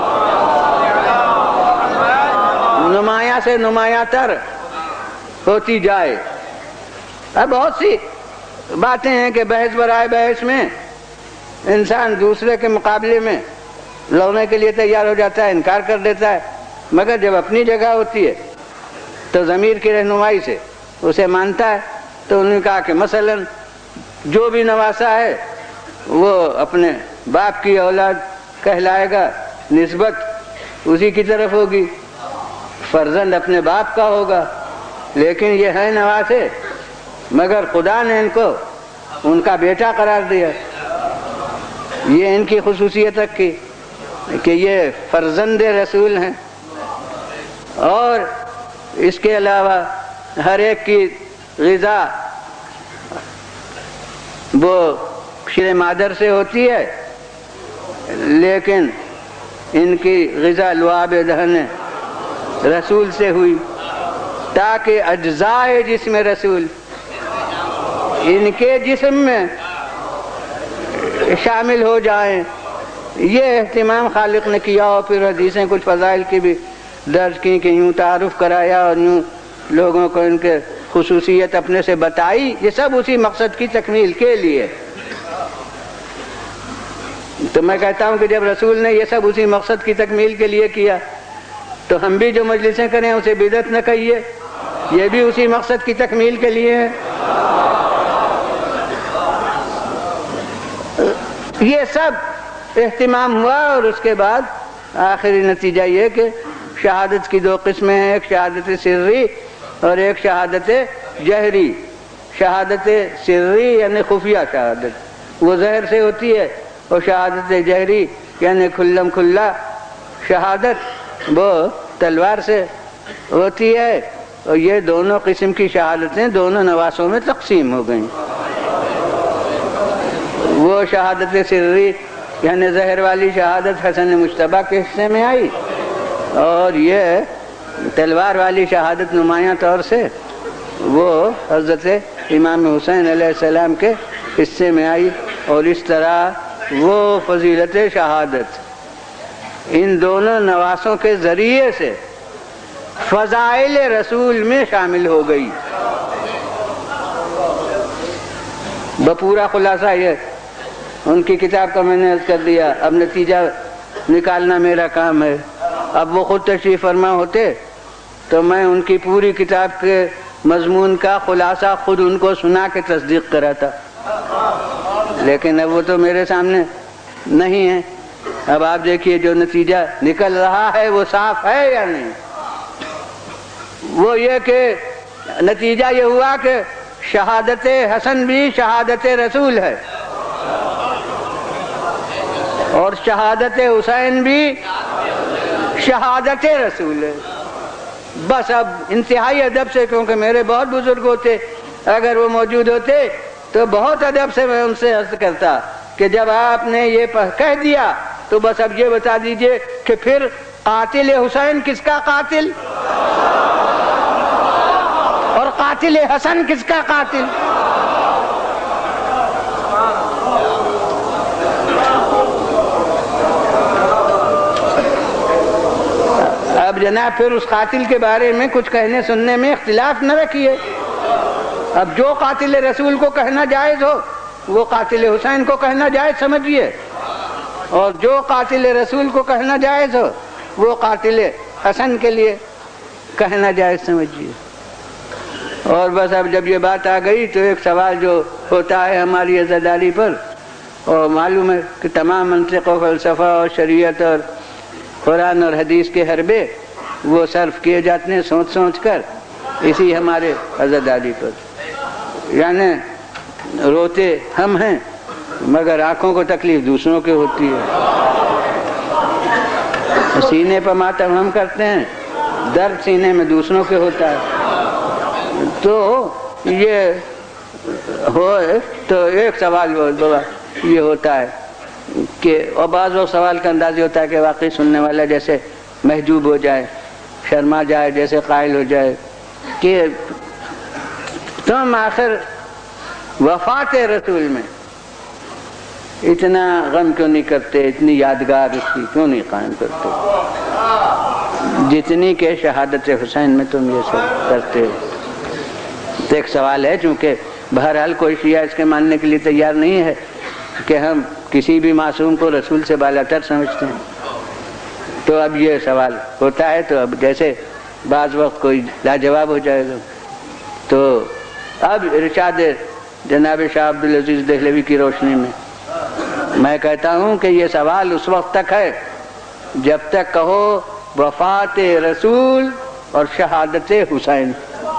S1: نمایاں سے نمایاں تر ہوتی جائے۔ اب بہت سی باتیں ہیں کہ بحث برائے بحث میں انسان دوسرے کے مقابلے میں لڑنے کے لیے تیار ہو جاتا ہے، انکار کر دیتا ہے، مگر جب اپنی جگہ ہوتی ہے تو ضمیر کی رہنمائی سے اسے مانتا ہے۔ تو انہوں نے کہا کہ مثلا جو بھی نواسا ہے وہ اپنے باپ کی اولاد کہلائے گا، نسبت اسی کی طرف ہوگی، فرزند اپنے باپ کا ہوگا، لیکن یہ ہے نواسے مگر خدا نے ان کو ان کا بیٹا قرار دیا۔ یہ ان کی خصوصیت رکھی کہ یہ فرزند رسول ہیں، اور اس کے علاوہ ہر ایک کی غذا وہ شیر مادر سے ہوتی ہے، لیکن ان کی غذا لعاب دہن رسول سے ہوئی، تاکہ اجزاء جسم رسول ان کے جسم میں شامل ہو جائیں۔ یہ اہتمام خالق نے کیا، اور پھر حدیثیں کچھ فضائل کی بھی درج کی کہ یوں تعارف کرایا اور یوں لوگوں کو ان کے خصوصیت اپنے سے بتائی، یہ سب اسی مقصد کی تکمیل کے لیے۔ تو میں کہتا ہوں کہ جب رسول نے یہ سب اسی مقصد کی تکمیل کے لیے کیا تو ہم بھی جو مجلسیں کریں اسے بدعت نہ کہیے، یہ بھی اسی مقصد کی تکمیل کے لیے ہے۔ یہ سب اہتمام ہوا، اور اس کے بعد آخری نتیجہ یہ کہ شہادت کی دو قسمیں ہیں، ایک شہادت سری اور ایک شہادت جہری۔ شہادت سری یعنی خفیہ شہادت، وہ ظاہر سے ہوتی ہے، اور شہادت جہری یعنی کھلم کھلا شہادت وہ تلوار سے ہوتی ہے۔ اور یہ دونوں قسم کی شہادتیں دونوں نواسوں میں تقسیم ہو گئیں۔ وہ شہادت سری یعنی زہر والی شہادت حسن مجتبیٰ کے حصے میں آئی، اور یہ تلوار والی شہادت نمایاں طور سے وہ حضرت امام حسین علیہ السلام کے حصے میں آئی، اور اس طرح وہ فضیلت شہادت ان دونوں نواسوں کے ذریعے سے فضائل رسول میں شامل ہو گئی۔ بپورا خلاصہ یہ ان کی کتاب کا میں نے عرض کر دیا، اب نتیجہ نکالنا میرا کام ہے۔ اب وہ خود تشریف فرما ہوتے تو میں ان کی پوری کتاب کے مضمون کا خلاصہ خود ان کو سنا کے تصدیق کراتا، لیکن اب وہ تو میرے سامنے نہیں ہے۔ اب آپ دیکھیے جو نتیجہ نکل رہا ہے وہ صاف ہے یا نہیں؟ وہ یہ کہ نتیجہ یہ ہوا کہ شہادت حسن بھی شہادت رسول ہے، اور شہادت حسین بھی شہادت رسول ہے۔ بس اب انتہائی ادب سے، کیونکہ میرے بہت بزرگ ہوتے، اگر وہ موجود ہوتے تو بہت ادب سے میں ان سے عرض کرتا کہ جب آپ نے یہ کہہ دیا تو بس اب یہ بتا دیجئے کہ پھر
S2: قاتل حسین کس کا قاتل اور قاتل حسن کس کا قاتل؟ اب جناب پھر اس قاتل کے بارے میں کچھ کہنے سننے میں اختلاف نہ رکھیے. اب جو قاتل رسول کو کہنا جائز ہو وہ قاتل حسین کو کہنا جائز سمجھیے، اور جو قاتل رسول کو کہنا جائز ہو وہ قاتل حسن کے لیے کہنا جائز سمجھیے. اور بس اب جب یہ بات آ گئی تو ایک سوال جو ہوتا ہے ہماری عزاداری پر، اور معلوم ہے کہ تمام منطق و فلسفہ اور شریعت اور قرآن اور حدیث کے حربے وہ صرف کیے جاتے ہیں سوچ سوچ کر اسی ہمارے عزاداری پر. یعنی روتے ہم ہیں مگر آنکھوں کو تکلیف دوسروں کے ہوتی ہے. سینے پر ماتم ہم کرتے ہیں، درد سینے میں دوسروں کے ہوتا ہے. تو یہ ہو تو ایک سوال یہ ہوتا ہے کہ اور بعض وہ سوال کا انداز یہ ہوتا ہے کہ واقعی سننے والا جیسے محجوب ہو جائے، شرما جائے، جیسے قائل ہو جائے کہ تم آخر وفات رسول میں اتنا غم کیوں نہیں کرتے، اتنی یادگار اس کی کیوں نہیں قائم کرتے جتنی کہ شہادت حسین میں تم یہ سب کرتے ہو. تو ایک سوال ہے، چونکہ بہرحال کوئی شیعہ اس کے ماننے کے لیے تیار نہیں ہے کہ ہم کسی بھی معصوم کو رسول سے بالا تر سمجھتے ہیں، تو اب یہ سوال ہوتا ہے. تو اب جیسے بعض وقت کوئی لاجواب ہو جائے گا، تو اب ارشاد جناب شاہ عبدالعزیز دہلوی کی روشنی میں میں کہتا ہوں کہ یہ سوال اس وقت تک ہے جب تک کہو وفات رسول اور شہادت حسین.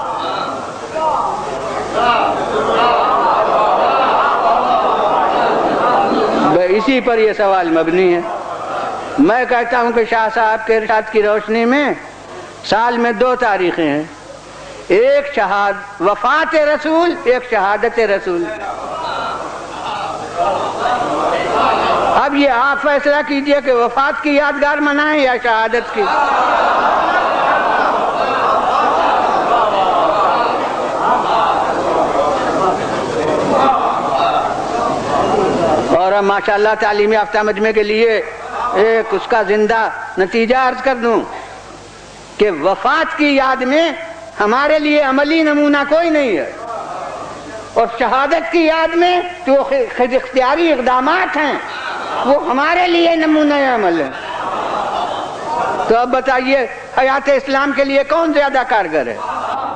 S2: اسی پر یہ سوال مبنی ہے. میں کہتا ہوں کہ شاہ صاحب کے ارشاد کی روشنی میں سال میں دو تاریخیں ہیں، ایک شہاد وفات رسول، ایک شہادت رسول. اب یہ آپ فیصلہ کیجئے کہ وفات کی یادگار منائیں یا شہادت کی. اور اب ماشاءاللہ تعلیم یافتہ مجمع کے لیے ایک اس کا زندہ نتیجہ عرض کر دوں کہ وفات کی یاد میں ہمارے لیے عملی نمونہ کوئی نہیں ہے، اور شہادت کی یاد میں جو خود اختیاری اقدامات ہیں وہ ہمارے لیے نمونہ عمل ہے. تو اب بتائیے حیات اسلام کے لیے کون زیادہ کارگر ہے؟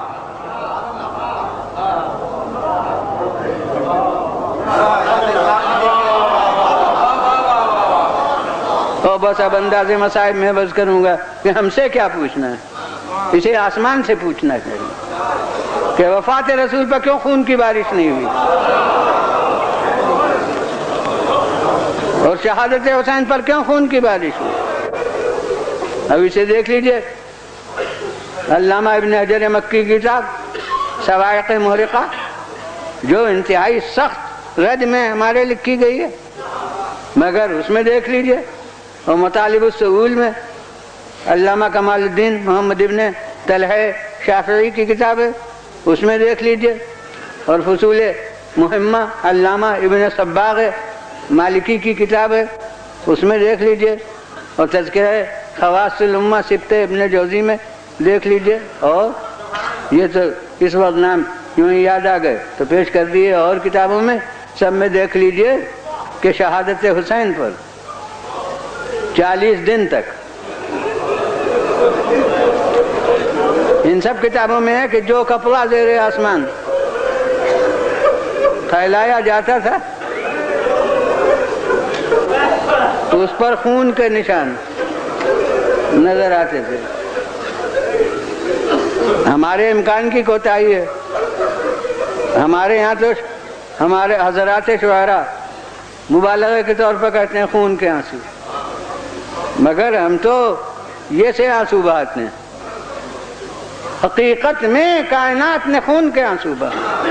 S2: اور بس اب انداز مصائب میں بس کروں گا کہ ہم سے کیا پوچھنا ہے، اسے آسمان سے پوچھنا چاہیے کہ وفات رسول پر کیوں خون کی بارش نہیں ہوئی، اور شہادت حسین پر کیوں خون کی بارش ہوئی. اب اسے دیکھ لیجئے، علامہ ابن حجر مکی کی کتاب صواعق محرقہ جو انتہائی سخت رد میں ہمارے لکھی گئی ہے، مگر اس میں دیکھ لیجئے، اور مطالب السئول میں علامہ کمال الدین محمد ابن طلحہ شافعی کی کتاب ہے، اس میں دیکھ لیجئے، اور فصول مہمہ علامہ ابن صباغ مالکی کی کتاب ہے، اس میں دیکھ لیجئے، اور تذکرہ خواص الامہ سبت ابن جوزی میں دیکھ لیجئے. اور یہ تو اس وقت نام یوں ہی یاد آ گئے تو پیش کر دیے، اور کتابوں میں سب میں دیکھ لیجئے کہ شہادت حسین پر چالیس دن تک ان سب کتابوں میں ہے کہ جو کپڑا زیر آسمان پھیلایا جاتا تھا اس پر خون کے نشان نظر آتے تھے. ہمارے امکان کی کوتاہی ہے، ہمارے یہاں تو ہمارے حضرات شعراء مبالغہ کے طور پر کہتے ہیں خون کے آنسو، مگر ہم تو یہ سے آنسو بہاتے ہیں، حقیقت میں کائنات نے خون کے آنسو بہائے.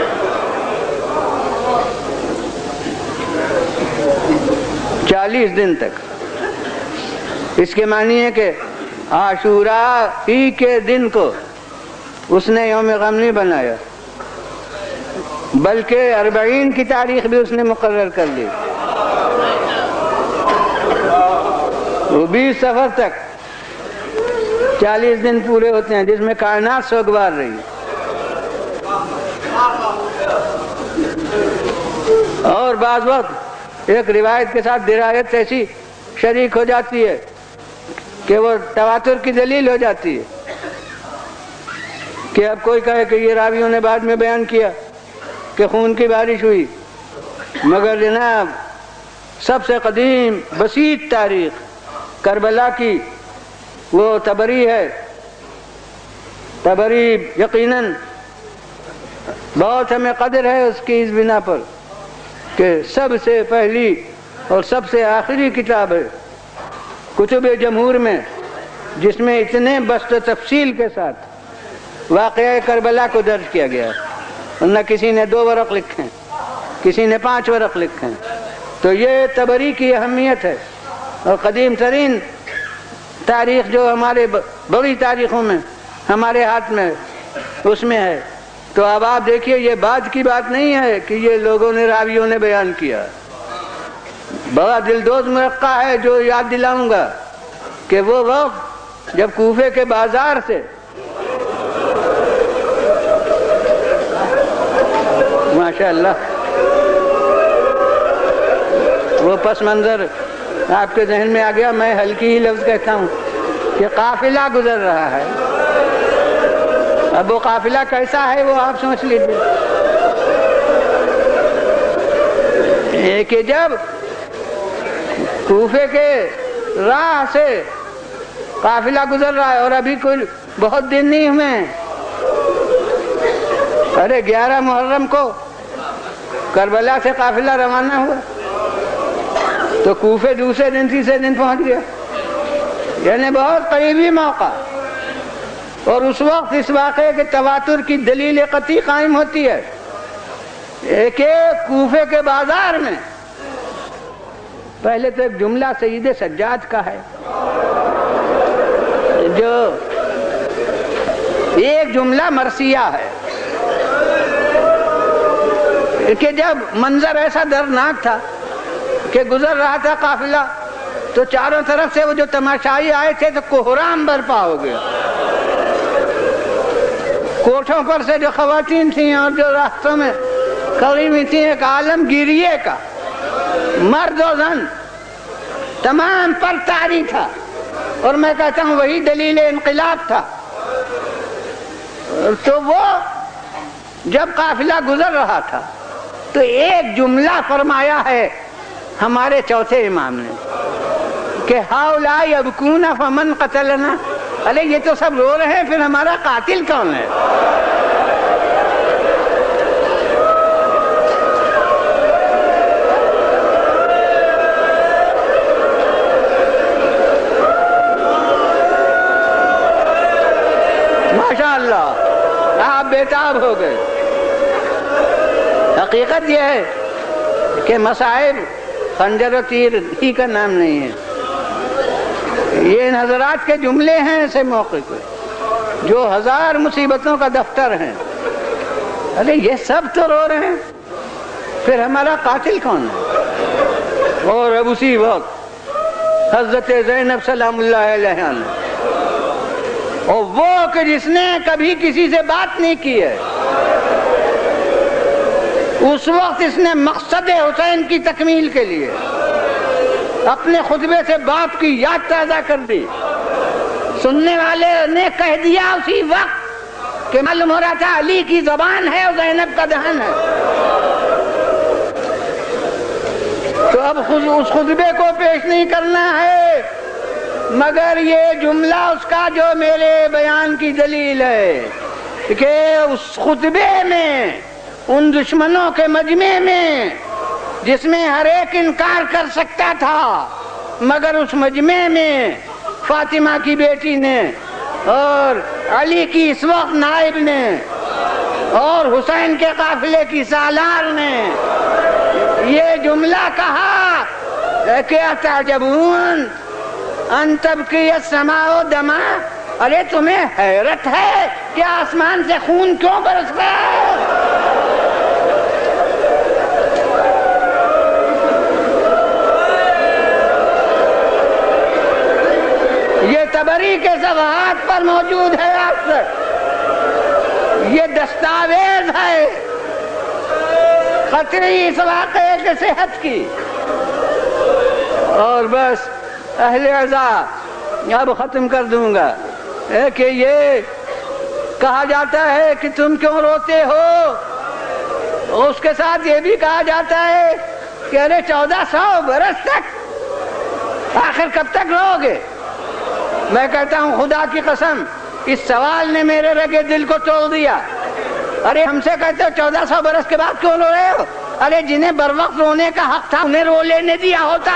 S2: چالیس دن تک. اس کے معنی ہے کہ عاشورہ ہی کے دن کو اس نے یوم غم نہیں بنایا، بلکہ اربعین کی تاریخ بھی اس نے مقرر کر لی۔ وہ بیس سفر تک چالیس دن پورے ہوتے ہیں جس میں کائنات سوگوار رہی، اور بعض وقت ایک روایت کے ساتھ درایت ایسی شریک ہو جاتی ہے کہ وہ تواتر کی دلیل ہو جاتی ہے کہ اب کوئی کہے کہ یہ راویوں نے بعد میں بیان کیا کہ خون کی بارش ہوئی، مگر جناب سب سے قدیم بسیط تاریخ کربلا کی وہ تبری ہے۔ تبری یقیناً بہت ہمیں قدر ہے اس کی اس بنا پر کہ سب سے پہلی اور سب سے آخری کتاب ہے کتب جمہور میں جس میں اتنے بسط تفصیل کے ساتھ واقعہ کربلا کو درج کیا گیا، ورنہ کسی نے دو ورق لکھے، کسی نے پانچ ورق لکھے۔ تو یہ تبری کی اہمیت ہے، اور قدیم ترین تاریخ جو ہمارے بڑی تاریخوں میں ہمارے ہاتھ میں اس میں ہے۔ تو اب آپ دیکھیے یہ بات کی بات نہیں ہے کہ یہ لوگوں نے راویوں نے بیان کیا، بڑا دلدوز موقع ہے جو یاد دلاؤں گا کہ وہ وقت جب کوفے کے بازار سے ماشاء اللہ وہ پس منظر آپ کے ذہن میں آ گیا، میں ہلکی ہی لفظ کہتا ہوں کہ قافلہ گزر رہا ہے۔ اب وہ قافلہ کیسا ہے وہ آپ سوچ لیجیے کہ جب کوفے کے راہ سے قافلہ گزر رہا ہے اور ابھی کوئی بہت دن نہیں ہوئے ہیں، ارے گیارہ محرم کو کربلا سے قافلہ روانہ ہوا تو کوفے دوسرے دن تیسرے دن پہنچ گیا، یعنی بہت قریبی موقع۔ اور اس وقت اس واقعے کے تواتر کی دلیل قطعی قائم ہوتی ہے ایک ایک کوفے کے بازار میں۔ پہلے تو ایک جملہ سید سجاد کا ہے جو ایک جملہ مرثیہ ہے کہ جب منظر ایسا دردناک تھا کہ گزر رہا تھا قافلہ تو چاروں طرف سے وہ جو تماشائی آئے تھے تو کوہرام برپا ہو گیا، کوٹھوں پر سے جو خواتین تھیں اور جو راستوں میں کھڑی ہوئی تھیں ایک عالم گیریے کا، مرد و زن تمام پر طاری تھا، اور میں کہتا ہوں وہی دلیل انقلاب تھا۔ تو وہ جب قافلہ گزر رہا تھا تو ایک جملہ فرمایا ہے ہمارے چوتھے امام نے کہ ہؤلاء یبکون فمن قتلنا، ارے یہ تو سب رو رہے ہیں، پھر ہمارا قاتل کون ہے؟ ماشاءاللہ آپ بےتاب ہو گئے۔ حقیقت یہ ہے کہ مصائب خنجر و تیر ہی کا نام نہیں ہے، یہ ان حضرات کے جملے ہیں ایسے موقع پہ جو ہزار مصیبتوں کا دفتر ہیں۔ ارے یہ سب تو رو رہے ہیں، پھر ہمارا قاتل کون ہے؟ اور اب اسی وقت حضرت زینب سلام اللہ علیہا نے، اور وہ کہ جس نے کبھی کسی سے بات نہیں کی ہے، اس وقت اس نے مقصد حسین کی تکمیل کے لیے اپنے خطبے سے باپ کی یاد تازہ کر دی۔ سننے والے نے کہہ دیا اسی وقت کہ معلوم ہو رہا تھا علی کی زبان ہے اور زینب کا دہن ہے۔ تو اب اس خطبے کو پیش نہیں کرنا ہے مگر یہ جملہ اس کا جو میرے بیان کی دلیل ہے کہ اس خطبے میں ان دشمنوں کے مجمع میں جس میں ہر ایک انکار کر سکتا تھا، مگر اس مجمع میں فاطمہ کی بیٹی نے اور علی کی اس وقت نائب نے اور حسین کے قافلے کی سالار نے یہ جملہ کہا کہ اتعجبون ان تبکی السماء دما، ارے تمہیں حیرت ہے کہ آسمان سے خون کیوں برس رہا ہے؟ یہ تبری کے صفحات پر موجود ہے آج تک، یہ دستاویز ہے قطعی اس واقعے کے صحت کی۔ اور بس اہل عزا اب ختم کر دوں گا کہ یہ کہا جاتا ہے کہ تم کیوں روتے ہو، اس کے ساتھ یہ بھی کہا جاتا ہے کہ ارے چودہ سو برس تک آخر کب تک رو گے؟ میں کہتا ہوں خدا کی قسم اس سوال نے میرے رگے دل کو توڑ دیا۔ ارے ہم سے کہتے ہو چودہ سو برس کے بعد کیوں رو رہے ہو؟ ارے جنہیں بر وقت رونے کا حق تھا انہیں رو لینے دیا ہوتا۔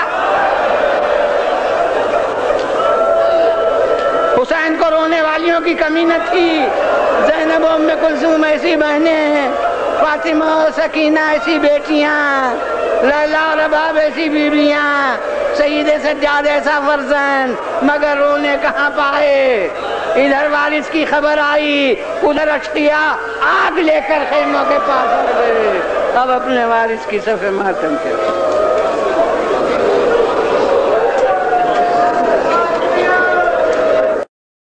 S2: حسین کو رونے والیوں کی کمی نہ تھی، زینب و ام کلثوم ایسی بہنیں ہیں، فاطمہ و سکینہ ایسی بیٹیاں، لیلا اور رباب ایسی بیویاں، سید سجاد ایسا فرزند، مگر رونے کہاں پائے؟ ادھر وارث کی خبر آئی، ادھر اشقیاء آگ لے کر خیموں کے پاس آ گئے، اب اپنے وارث کی صف ماتم کرے۔